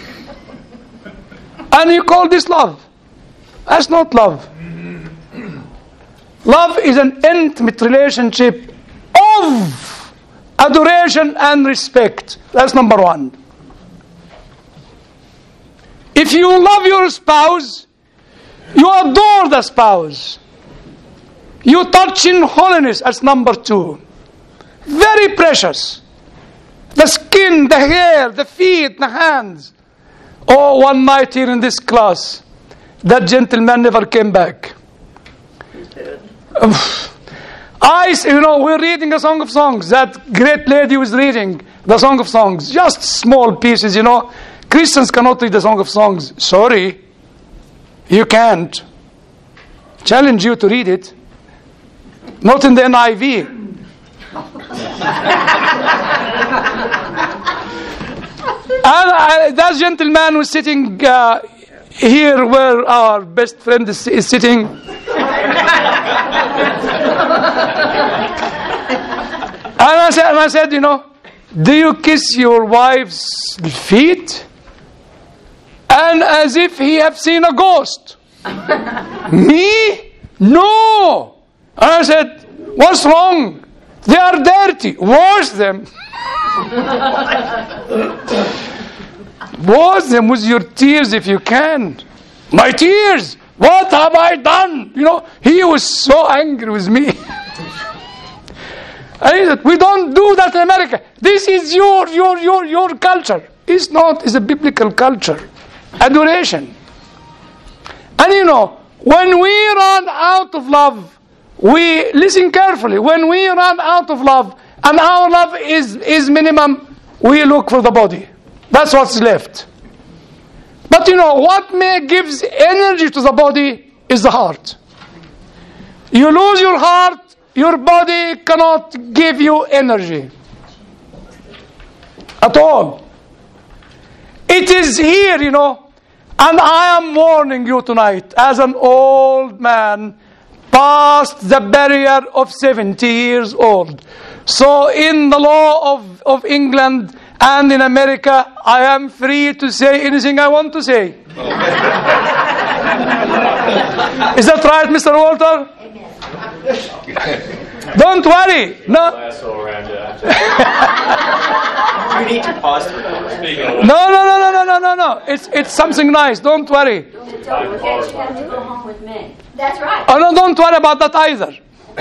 Speaker 1: And you call this love. That's not love. Love is an intimate relationship of adoration and respect. That's number one. If you love your spouse, you adore the spouse. You touch in holiness as number two. Very precious. The skin, the hair, the feet, the hands. Oh, one night here in this class, that gentleman never came back. I, you know, we're reading a Song of Songs. That great lady was reading the Song of Songs. Just small pieces, you know. Christians cannot read the Song of Songs. Sorry. You can't. Challenge you to read it. Not in the N I V. And uh, that gentleman was sitting uh, here where our best friend is, is sitting. And I said, and I said, you know, do you kiss your wife's feet? And as if he have seen a ghost. Me? No. And I said, what's wrong? They are dirty. Wash them. Wash them with your tears if you can. My tears? What have I done? You know, he was so angry with me. And he said, we don't do that in America. This is your, your, your, your culture. It's not. It's a biblical culture. Adoration. And you know, when we run out of love, we, listen carefully, when we run out of love, and our love is, is minimum, we look for the body. That's what's left. But you know, what may gives energy to the body is the heart. You lose your heart, your body cannot give you energy at all. It is here, you know, and I am warning you tonight, as an old man, past the barrier of seventy years old. So in the law of, of England and in America, I am free to say anything I want to say. Is that right, Mister Walter? Don't worry. No.
Speaker 5: You need to pause the recording.
Speaker 1: No, no, no, no, no, no, no, no. It's it's something nice. Don't worry.
Speaker 4: Don't forget you have to go home with me.
Speaker 7: That's right.
Speaker 1: Oh no, don't worry about that either.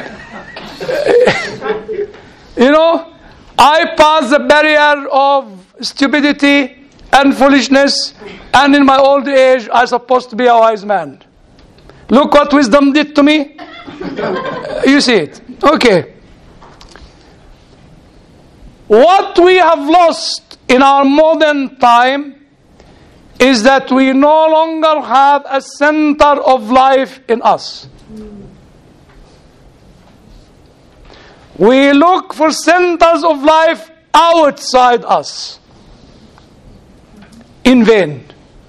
Speaker 1: You know, I passed the barrier of stupidity and foolishness, and in my old age, I'm supposed to be a wise man. Look what wisdom did to me. You see it. Okay. What we have lost in our modern time is that we no longer have a center of life in us. We look for centers of life outside us. In vain.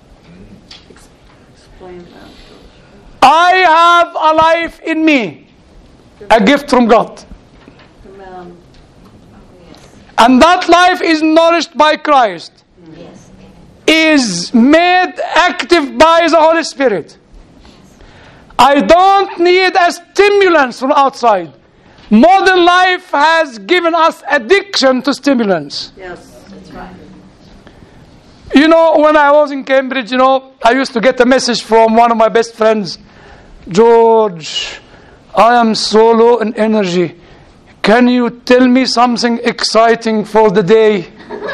Speaker 3: Explain that.
Speaker 1: I have a life in me. A gift from God.
Speaker 3: Amen.
Speaker 1: And that life is nourished by Christ.
Speaker 7: Yes.
Speaker 1: Is made active by the Holy Spirit. I don't need a stimulants from outside. Modern life has given us addiction to stimulants.
Speaker 3: Yes, that's right.
Speaker 1: You know, when I was in Cambridge, you know, I used to get a message from one of my best friends. George, I am so low in energy. Can you tell me something exciting for the day?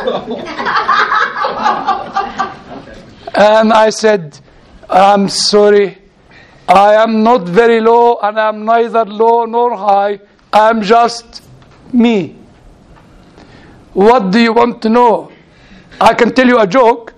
Speaker 1: And I said, I'm sorry. I am not very low, and I'm neither low nor high. I'm just me. What do you want to know? I can tell you a joke.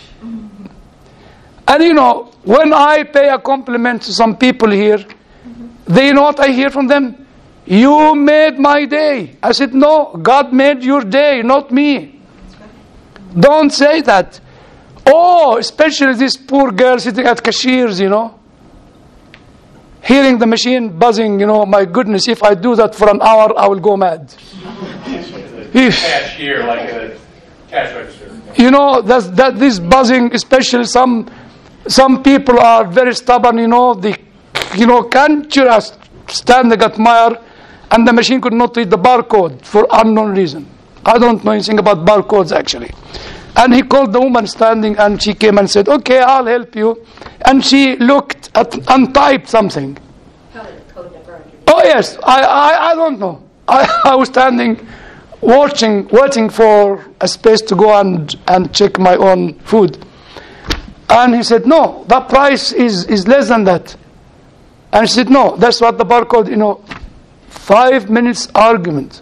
Speaker 1: And you know, when I pay a compliment to some people here, they know what I hear from them? You made my day. I said, no, God made your day, not me. Don't say that. Oh, especially this poor girl sitting at cashiers, you know. Hearing the machine buzzing, you know, my goodness, if I do that for an hour, I will go mad.
Speaker 8: Cashier, like a cash register.
Speaker 1: You know, that's, that this buzzing, especially some some people are very stubborn, you know, they, you know, can't just standing at Meijer and the machine could not read the barcode for unknown reason. I don't know anything about barcodes actually. And he called the woman standing, and she came and said, okay, I'll help you. And she looked at and typed something. Oh yes, I, I, I don't know. I, I was standing, watching, waiting for a space to go and, and check my own food. And he said, no, that price is, is less than that. And she said, no, that's what the barcode, you know, five minutes argument.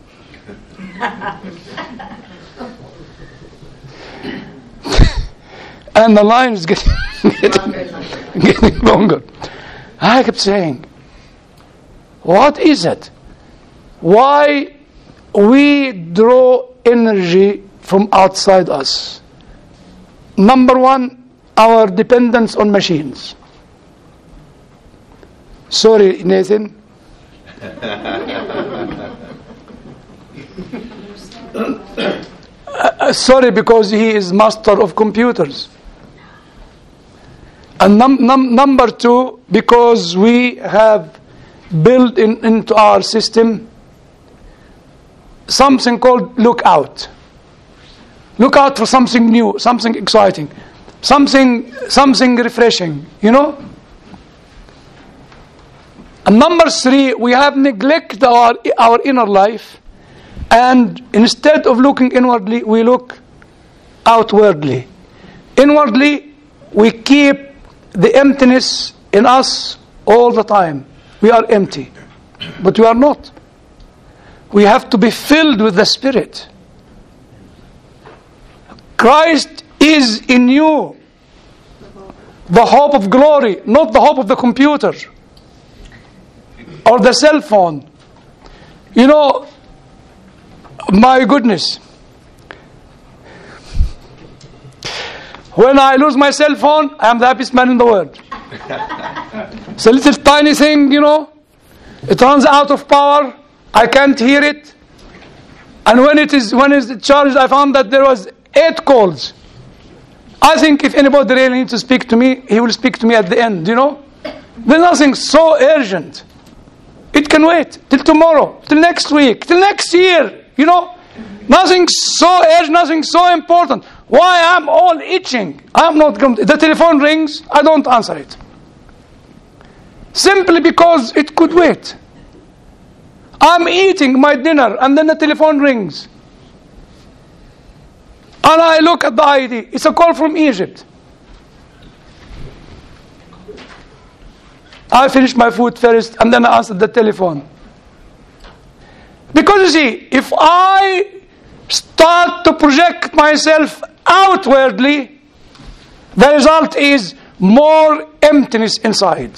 Speaker 1: And the line is getting, getting, getting longer. I kept saying, what is it? Why we draw energy from outside us? Number one, our dependence on machines. Sorry, Nathan. uh, sorry, because he is master of computers. And num- num- number two, because we have built in, into our system something called look out. Look out for something new, something exciting, something something refreshing, you know? And number three, we have neglected our, our inner life, and instead of looking inwardly, we look outwardly. Inwardly, we keep the emptiness in us all the time. We are empty, but we are not. We have to be filled with the Spirit. Christ is in you, the hope of glory, not the hope of the computer or the cell phone. You know, my goodness, when I lose my cell phone, I am the happiest man in the world. It's a little tiny thing, you know. It runs out of power. I can't hear it. And when it is when it's charged, I found that there was eight calls. I think if anybody really needs to speak to me, he will speak to me at the end, you know. There's nothing so urgent. It can wait till tomorrow, till next week, till next year, you know. Nothing so urgent, nothing so important. Why I'm all itching? I'm not going to, the telephone rings, I don't answer it. Simply because it could wait. I'm eating my dinner and then the telephone rings. And I look at the I D. It's a call from Egypt. I finished my food first and then I answered the telephone. Because you see, if I start to project myself outwardly, the result is more emptiness inside.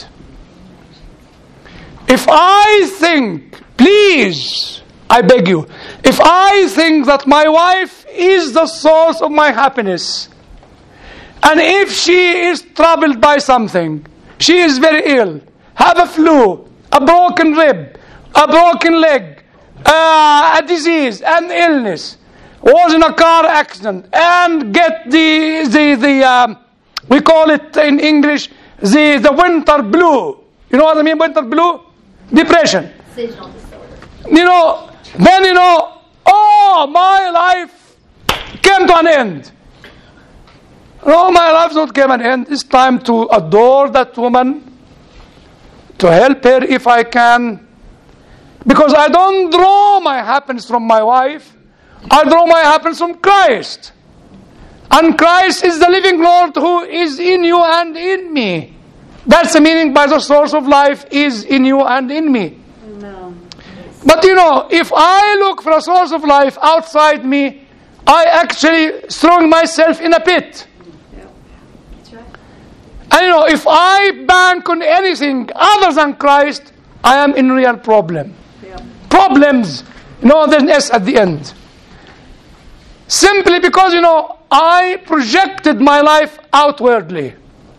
Speaker 1: If I think, please, I beg you, if I think that my wife is the source of my happiness, and if she is troubled by something, she is very ill, have a flu, a broken rib, a broken leg, uh, a disease, an illness, was in a car accident, and get the, the, the um, we call it in English, the, the winter blue. You know what I mean, winter blue? Depression.
Speaker 7: Seasonal disorder.
Speaker 1: You know, then you know, oh, my life came to an end. No, my life not came to an end. It's time to adore that woman, to help her if I can. Because I don't draw my happiness from my wife. I draw my happiness from Christ. And Christ is the living Lord who is in you and in me. That's the meaning by the source of life is in you and in me.
Speaker 3: No.
Speaker 1: But you know, if I look for a source of life outside me, I actually throw myself in a pit.
Speaker 3: Yeah. That's right.
Speaker 1: And you know, if I bank on anything other than Christ, I am in real problem.
Speaker 3: Yeah.
Speaker 1: Problems. No, there's an S at the end. Simply because, you know, I projected my life outwardly.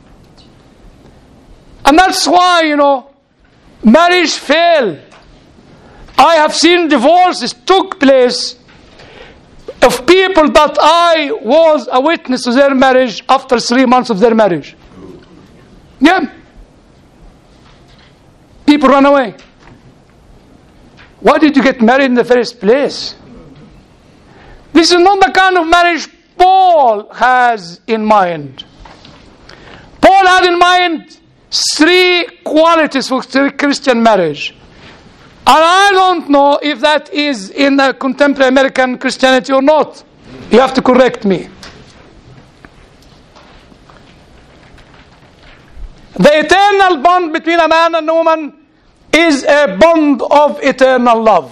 Speaker 1: And that's why, you know, marriage failed. I have seen divorces took place of people that I was a witness to their marriage after three months of their marriage. Yeah. People run away. Why did you get married in the first place? This is not the kind of marriage Paul has in mind? Paul had in mind three qualities for Christian marriage. And I don't know if that is in the contemporary American Christianity or not. You have to correct me. The eternal bond between a man and a woman is a bond of eternal love.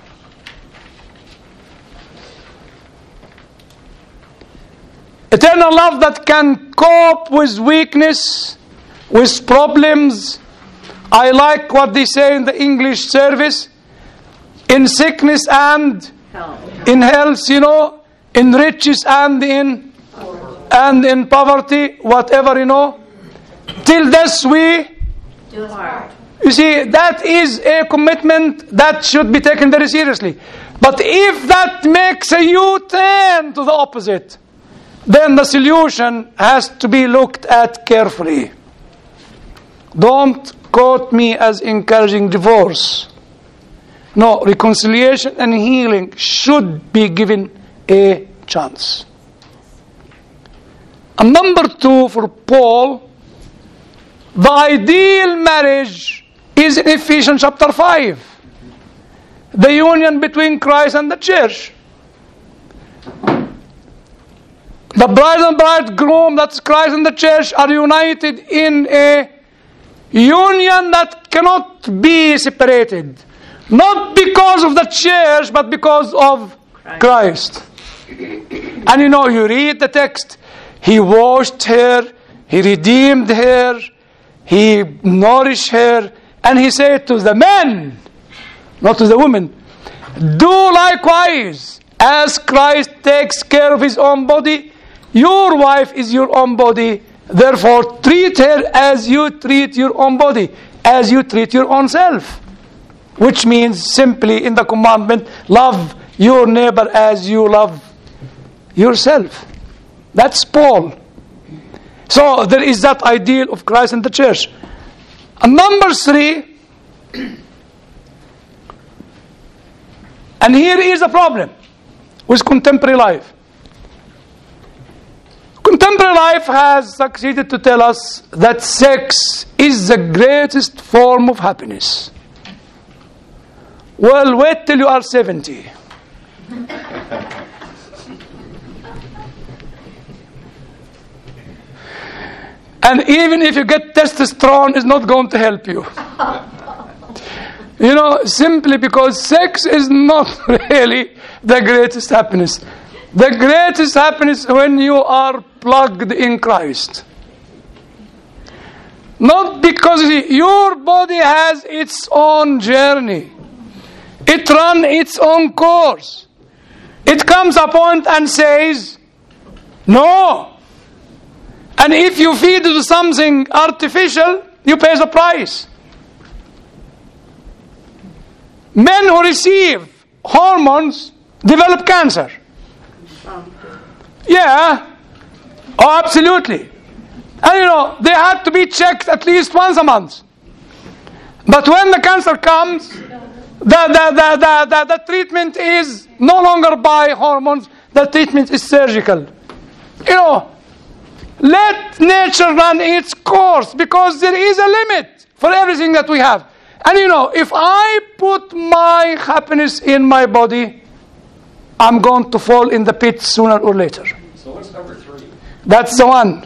Speaker 1: Eternal love that can cope with weakness, with problems. I like what they say in the English service. In sickness and in health, you know, in riches and in and in poverty, whatever, you know. Till death we
Speaker 6: Do us part.
Speaker 1: You see, that is a commitment that should be taken very seriously. But if that makes a U-turn to the opposite, then the solution has to be looked at carefully. Don't quote me as encouraging divorce. No, reconciliation and healing should be given a chance. And number two, for Paul, the ideal marriage is in Ephesians chapter five. The union between Christ and the church. The bride and bridegroom, that's Christ and the church, are united in a union that cannot be separated. Not because of the church, but because of Christ. And you know, you read the text. He washed her, he redeemed her, he nourished her, and he said to the men, not to the women, do likewise, as Christ takes care of his own body, your wife is your own body, therefore treat her as you treat your own body, as you treat your own self. Which means simply in the commandment, love your neighbor as you love yourself. That's Paul. So there is that ideal of Christ and the church. And number three, and here is a problem with contemporary life. Contemporary life has succeeded to tell us that sex is the greatest form of happiness. Well, wait till you are seventy. And even if you get testosterone, it's not going to help you. You know, simply because sex is not really the greatest happiness. The greatest happiness when you are plugged in Christ. Not because your body has its own journey. It runs its own course. It comes a point and says, no. And if you feed it something artificial, you pay the price. Men who receive hormones develop cancer. Yeah. Oh, absolutely. And you know, they have to be checked at least once a month. But when the cancer comes, the, the, the, the, the, the treatment is no longer by hormones, the treatment is surgical. You know, let nature run its course, because there is a limit for everything that we have. And you know, if I put my happiness in my body, I'm going to fall in the pit sooner or later.
Speaker 2: So what's number three?
Speaker 1: That's the one.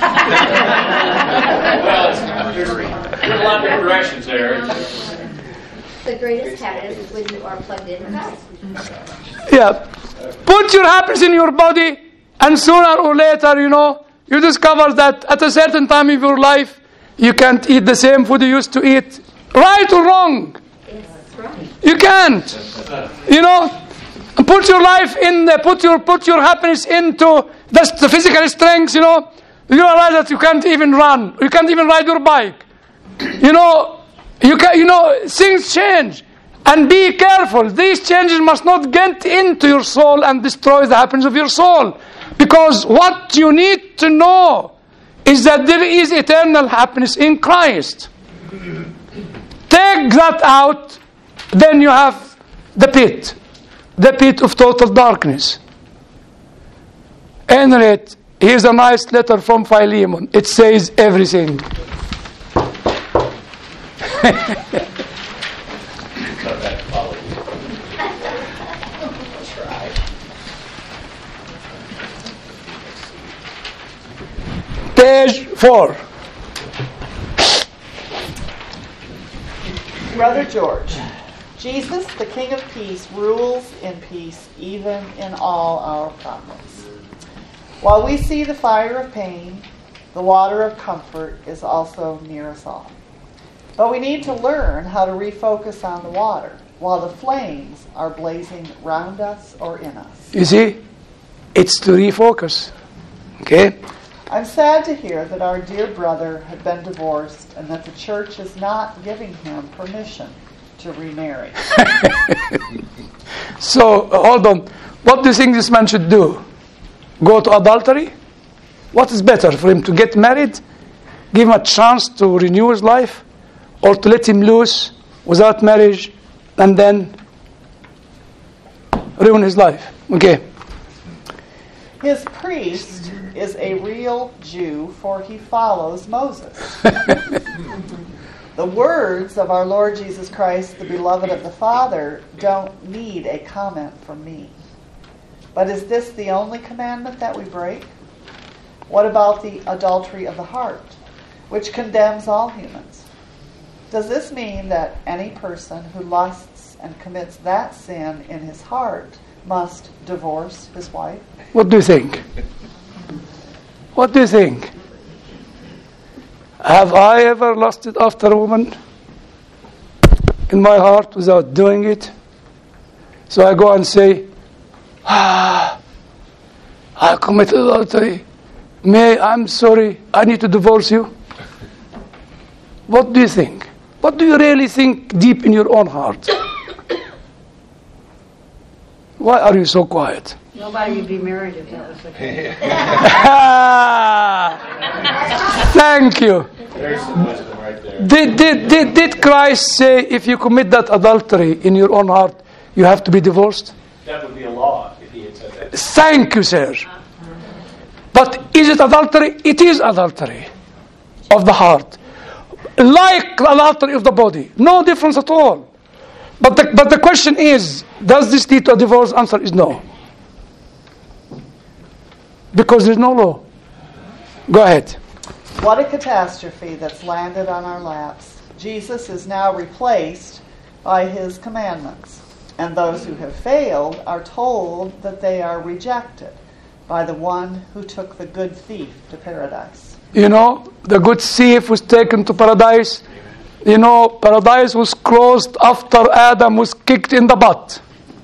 Speaker 2: Well, it's number three. There's a lot of different directions there.
Speaker 7: The greatest happiness is when you are plugged in with Christ.
Speaker 1: Yeah. Put your happiness in your body, and sooner or later, you know, you discover that at a certain time of your life, you can't eat the same food you used to eat. Right or wrong?
Speaker 7: Yes, right.
Speaker 1: You can't. You know, put your life in, the, put your put your happiness into the, the physical strength, you know. You realize that you can't even run. You can't even ride your bike. You know, you can, you know, things change. And be careful. These changes must not get into your soul and destroy the happiness of your soul. Because what you need to know is that there is eternal happiness in Christ. Take that out, then you have the pit. The pit of total darkness. in it, here's a nice letter from Philemon. It says everything. Page four.
Speaker 9: Brother George, Jesus, the King of Peace, rules in peace even in all our problems. While we see the fire of pain, the water of comfort is also near us all. But we need to learn how to refocus on the water while the flames are blazing round us or in us.
Speaker 1: You see, it's to refocus. Okay?
Speaker 9: I'm sad to hear that our dear brother had been divorced and that the church is not giving him permission to remarry.
Speaker 1: So, uh, hold on. What do you think this man should do? Go to adultery? What is better, for him to get married, give him a chance to renew his life, or to let him loose without marriage and then ruin his life? Okay.
Speaker 9: His priest is a real Jew, for he follows Moses. The words of our Lord Jesus Christ, the beloved of the Father, don't need a comment from me. But is this the only commandment that we break? What about the adultery of the heart, which condemns all humans? Does this mean that any person who lusts and commits that sin in his heart must divorce his wife?
Speaker 1: What do you think? What do you think? Have I ever lusted after a woman in my heart without doing it? So I go and say, ah, I committed adultery. May, I'm sorry, I need to divorce you. What do you think? What do you really think deep in your own heart? Why are you so quiet?
Speaker 3: Nobody would be married if that was the case.
Speaker 1: Thank you.
Speaker 2: There's some wisdom right there.
Speaker 1: Did, did, did, did Christ say if you commit that adultery in your own heart, you have to be divorced?
Speaker 2: That would be a law if he had said that.
Speaker 1: Thank you, sir. But is it adultery? It is adultery of the heart. Like adultery of the body. No difference at all. But the, but the question is, does this lead to a divorce? Answer is no. Because there's no law. Go ahead.
Speaker 9: What a catastrophe that's landed on our laps. Jesus is now replaced by his commandments. And those who have failed are told that they are rejected by the one who took the good thief to paradise.
Speaker 1: You know, the good thief was taken to paradise. You know, paradise was closed after Adam was kicked in the butt.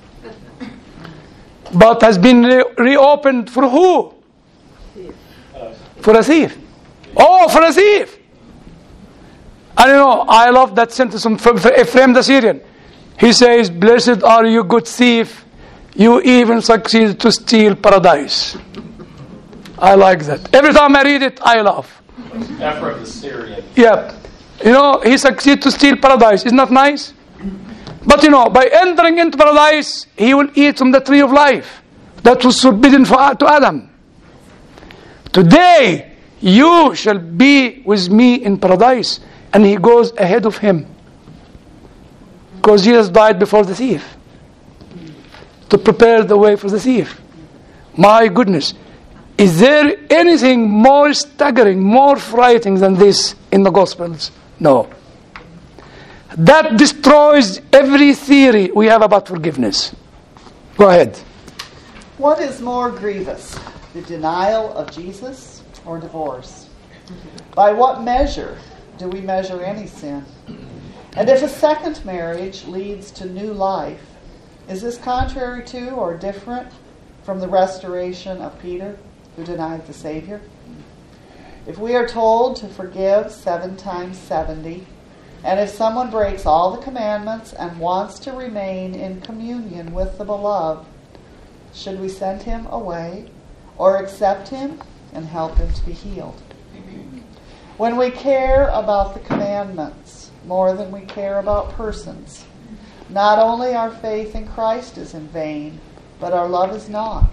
Speaker 1: But has been re- reopened for who? For a thief. Oh, for a thief. And you know, I love that sentence from Ephraim the Syrian. He says, blessed are you, good thief. You even succeeded to steal paradise. I like that. Every time I read it, I laugh.
Speaker 2: Ephraim the Syrian.
Speaker 1: Yeah. You know, he succeeded to steal paradise. Isn't that nice? But you know, by entering into paradise, he will eat from the tree of life that was forbidden for, to Adam. Today, you shall be with me in paradise. And he goes ahead of him. Because Jesus died before the thief. To prepare the way for the thief. My goodness. Is there anything more staggering, more frightening than this in the Gospels? No. That destroys every theory we have about forgiveness. Go ahead.
Speaker 9: What is more grievous, the denial of Jesus or divorce? By what measure do we measure any sin? And if a second marriage leads to new life, is this contrary to or different from the restoration of Peter, who denied the Savior? If we are told to forgive seven times seventy, and if someone breaks all the commandments and wants to remain in communion with the beloved, should we send him away or accept him and help him to be healed? When we care about the commandments more than we care about persons, not only our faith in Christ is in vain, but our love is not.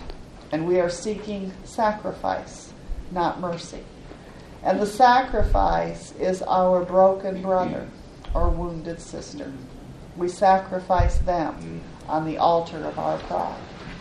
Speaker 9: and we are seeking sacrifice, not mercy. And the sacrifice is our broken brother or wounded sister. We sacrifice them on the altar of our pride.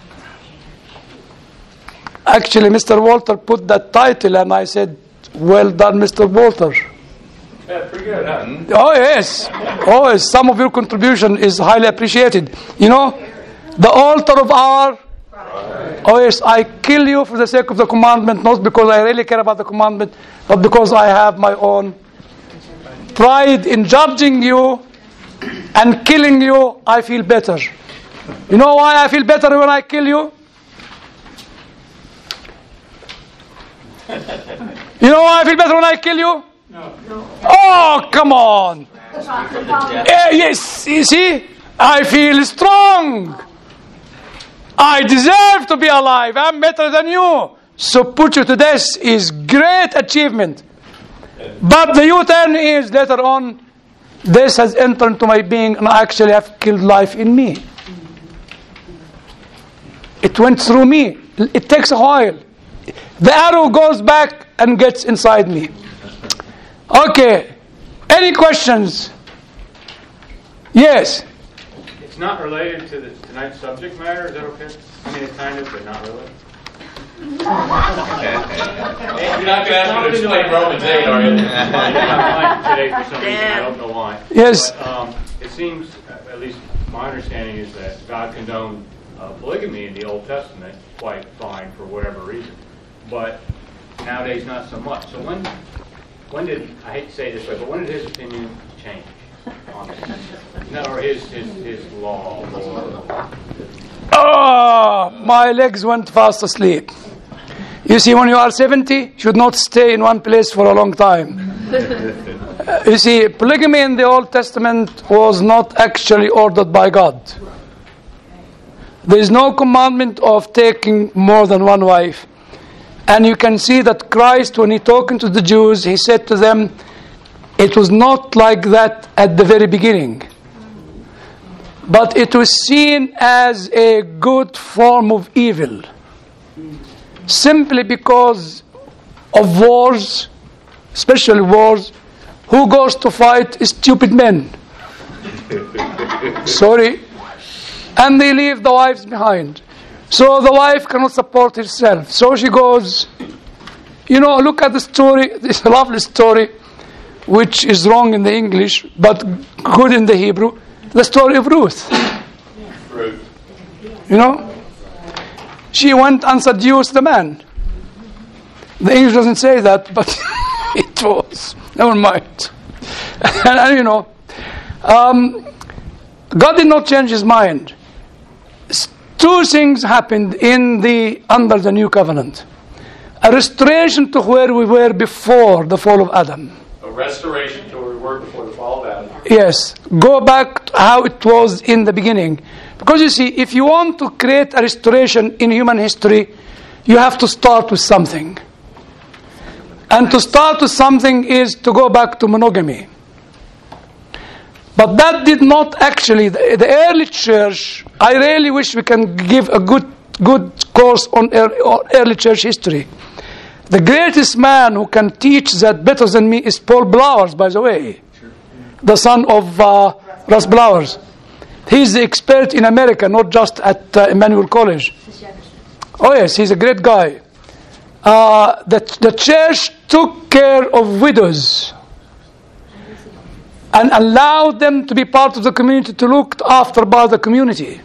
Speaker 1: Actually, Mister Walter put that title, and I said, well done, Mister Walter.
Speaker 8: Yeah, pretty good, huh?
Speaker 1: Oh, yes. Oh, yes. Some of your contribution is highly appreciated. You know, the altar of our... Oh, yes, I kill you for the sake of the commandment, not because I really care about the commandment, but because I have my own pride in judging you and killing you. I feel better. You know why I feel better when I kill you? You know why I feel better when I kill you?
Speaker 8: No.
Speaker 1: Oh, come on. Uh, yes, you see, I feel strong. I deserve to be alive. I'm better than you. So put you to death is great achievement. But the U-turn is later on, death has entered into my being and I actually have killed life in me. It went through me. It takes a while. The arrow goes back and gets inside me. Okay. Any questions? Yes.
Speaker 10: It's not related to the, tonight's subject matter. Is that okay? I mean, it's kind of, but not really.
Speaker 2: You're not going to ask me to explain Romans eight, are you?
Speaker 10: Today for some reason, I don't know why.
Speaker 1: Yes.
Speaker 10: But, um, it seems, at least my understanding is that God condoned uh, polygamy in the Old Testament quite fine for whatever reason, but nowadays not so much. So when, when did, I hate to say it this way, but when did his opinion change on it? No, or his his his law or.
Speaker 1: Oh, my legs went fast asleep. You see, when you are seventy, you should not stay in one place for a long time. Uh, you see, polygamy in the Old Testament was not actually ordered by God. There is no commandment of taking more than one wife. And you can see that Christ, when he talking to the Jews, he said to them, it was not like that at the very beginning. But it was seen as a good form of evil. Simply because of wars, especially wars, who goes to fight? Stupid men. Sorry. And they leave the wives behind. So the wife cannot support herself. So she goes, you know, look at the story, this lovely story, which is wrong in the English, but good in the Hebrew. The story of Ruth.
Speaker 2: Ruth.
Speaker 1: You know? She went and seduced the man. The English doesn't say that, but it was. Never mind. and, and you know, um, God did not change his mind. Two things happened in the under the new covenant. A restoration to where we were before the fall of Adam.
Speaker 2: A restoration to where we were before the fall of Adam.
Speaker 1: Yes. Go back to how it was in the beginning. Because you see, if you want to create a restoration in human history, you have to start with something. And to start with something is to go back to monogamy. But that did not actually, the, the early church, I really wish we can give a good good course on early church history. The greatest man who can teach that better than me is Paul Blowers, by the way. The son of uh, Russ Blowers. He's the expert in America, not just at uh, Emmanuel College. Oh yes, he's a great guy. Uh, the, the church took care of widows and allowed them to be part of the community, to look after by the community.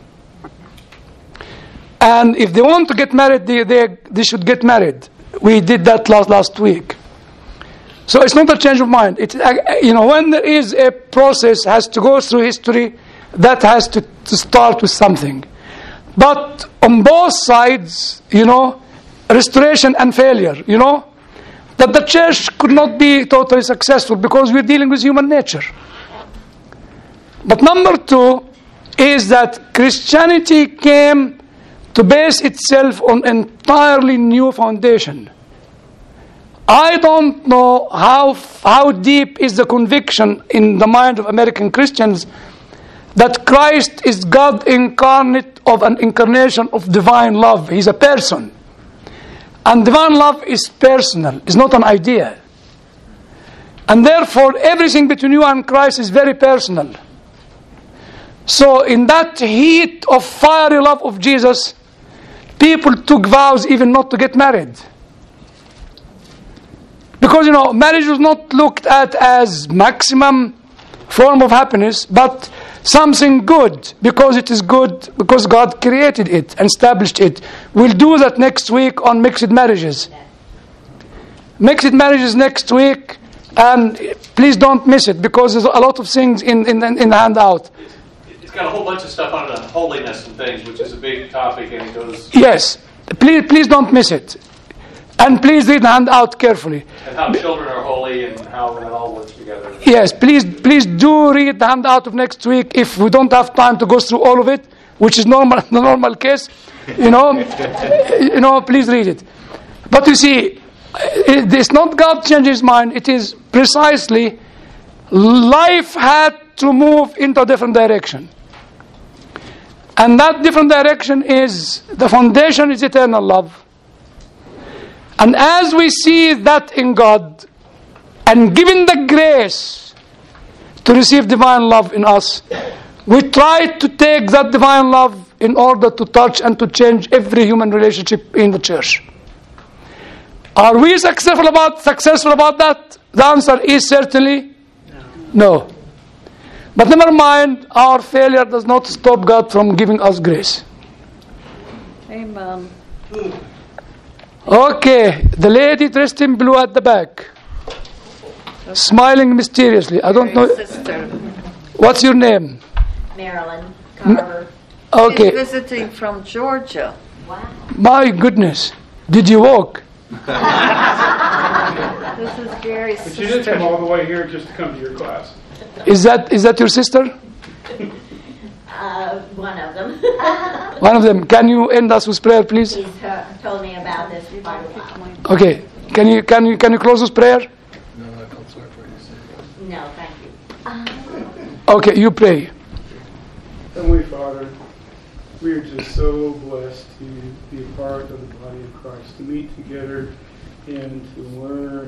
Speaker 1: And if they want to get married, they, they, they should get married. We did that last, last week. So it's not a change of mind. It's, you know, when there is a process has to go through history, that has to, to start with something. But on both sides, you know, restoration and failure, you know, that the church could not be totally successful because we're dealing with human nature. But number two is that Christianity came to base itself on entirely new foundation. I don't know how how deep is the conviction in the mind of American Christians that Christ is God incarnate of an incarnation of divine love. He's a person. And divine love is personal. It's not an idea. And therefore, everything between you and Christ is very personal. So in that heat of fiery love of Jesus, people took vows even not to get married. Because, you know, marriage was not looked at as maximum form of happiness, but something good, because it is good, because God created it and established it. We'll do that next week on mixed marriages. Mixed marriages next week, and please don't miss it, because there's a lot of things in, in, in the handout.
Speaker 2: It's got a whole bunch of stuff on it on holiness and things, which is a big topic, and it goes...
Speaker 1: Yes, please, please don't miss it. And please read the handout carefully.
Speaker 2: And how children are holy and how that all works together.
Speaker 1: Yes, please, please do read the handout of next week. If we don't have time to go through all of it, which is normal, the normal case, you know, you know, please read it. But you see, it, it's not God changing His mind. It is precisely life had to move into a different direction, and that different direction is the foundation is eternal love. And as we see that in God, and given the grace to receive divine love in us, we try to take that divine love in order to touch and to change every human relationship in the church. Are we successful about successful about that? The answer is certainly no. But never mind, our failure does not stop God from giving us grace.
Speaker 3: Amen.
Speaker 1: Okay, the lady dressed in blue at the back, smiling mysteriously. I don't know.
Speaker 3: Sister.
Speaker 1: What's your name?
Speaker 6: Marilyn Carver.
Speaker 1: Okay.
Speaker 3: She's visiting from Georgia.
Speaker 6: Wow.
Speaker 1: My goodness, did you walk?
Speaker 3: This is Gary's
Speaker 8: But you did come
Speaker 3: sister.
Speaker 8: all the way here just to come to your class.
Speaker 1: Is that is that your sister?
Speaker 6: Uh, one of them.
Speaker 1: One of them. Can you end us with prayer, please?
Speaker 6: He's uh, told me about this for quite a while.
Speaker 1: Okay. Can you can you can you close with prayer?
Speaker 6: No, thank you.
Speaker 1: Okay, you pray.
Speaker 8: Heavenly Father, we are just so blessed to be a part of the body of Christ, to meet together and to learn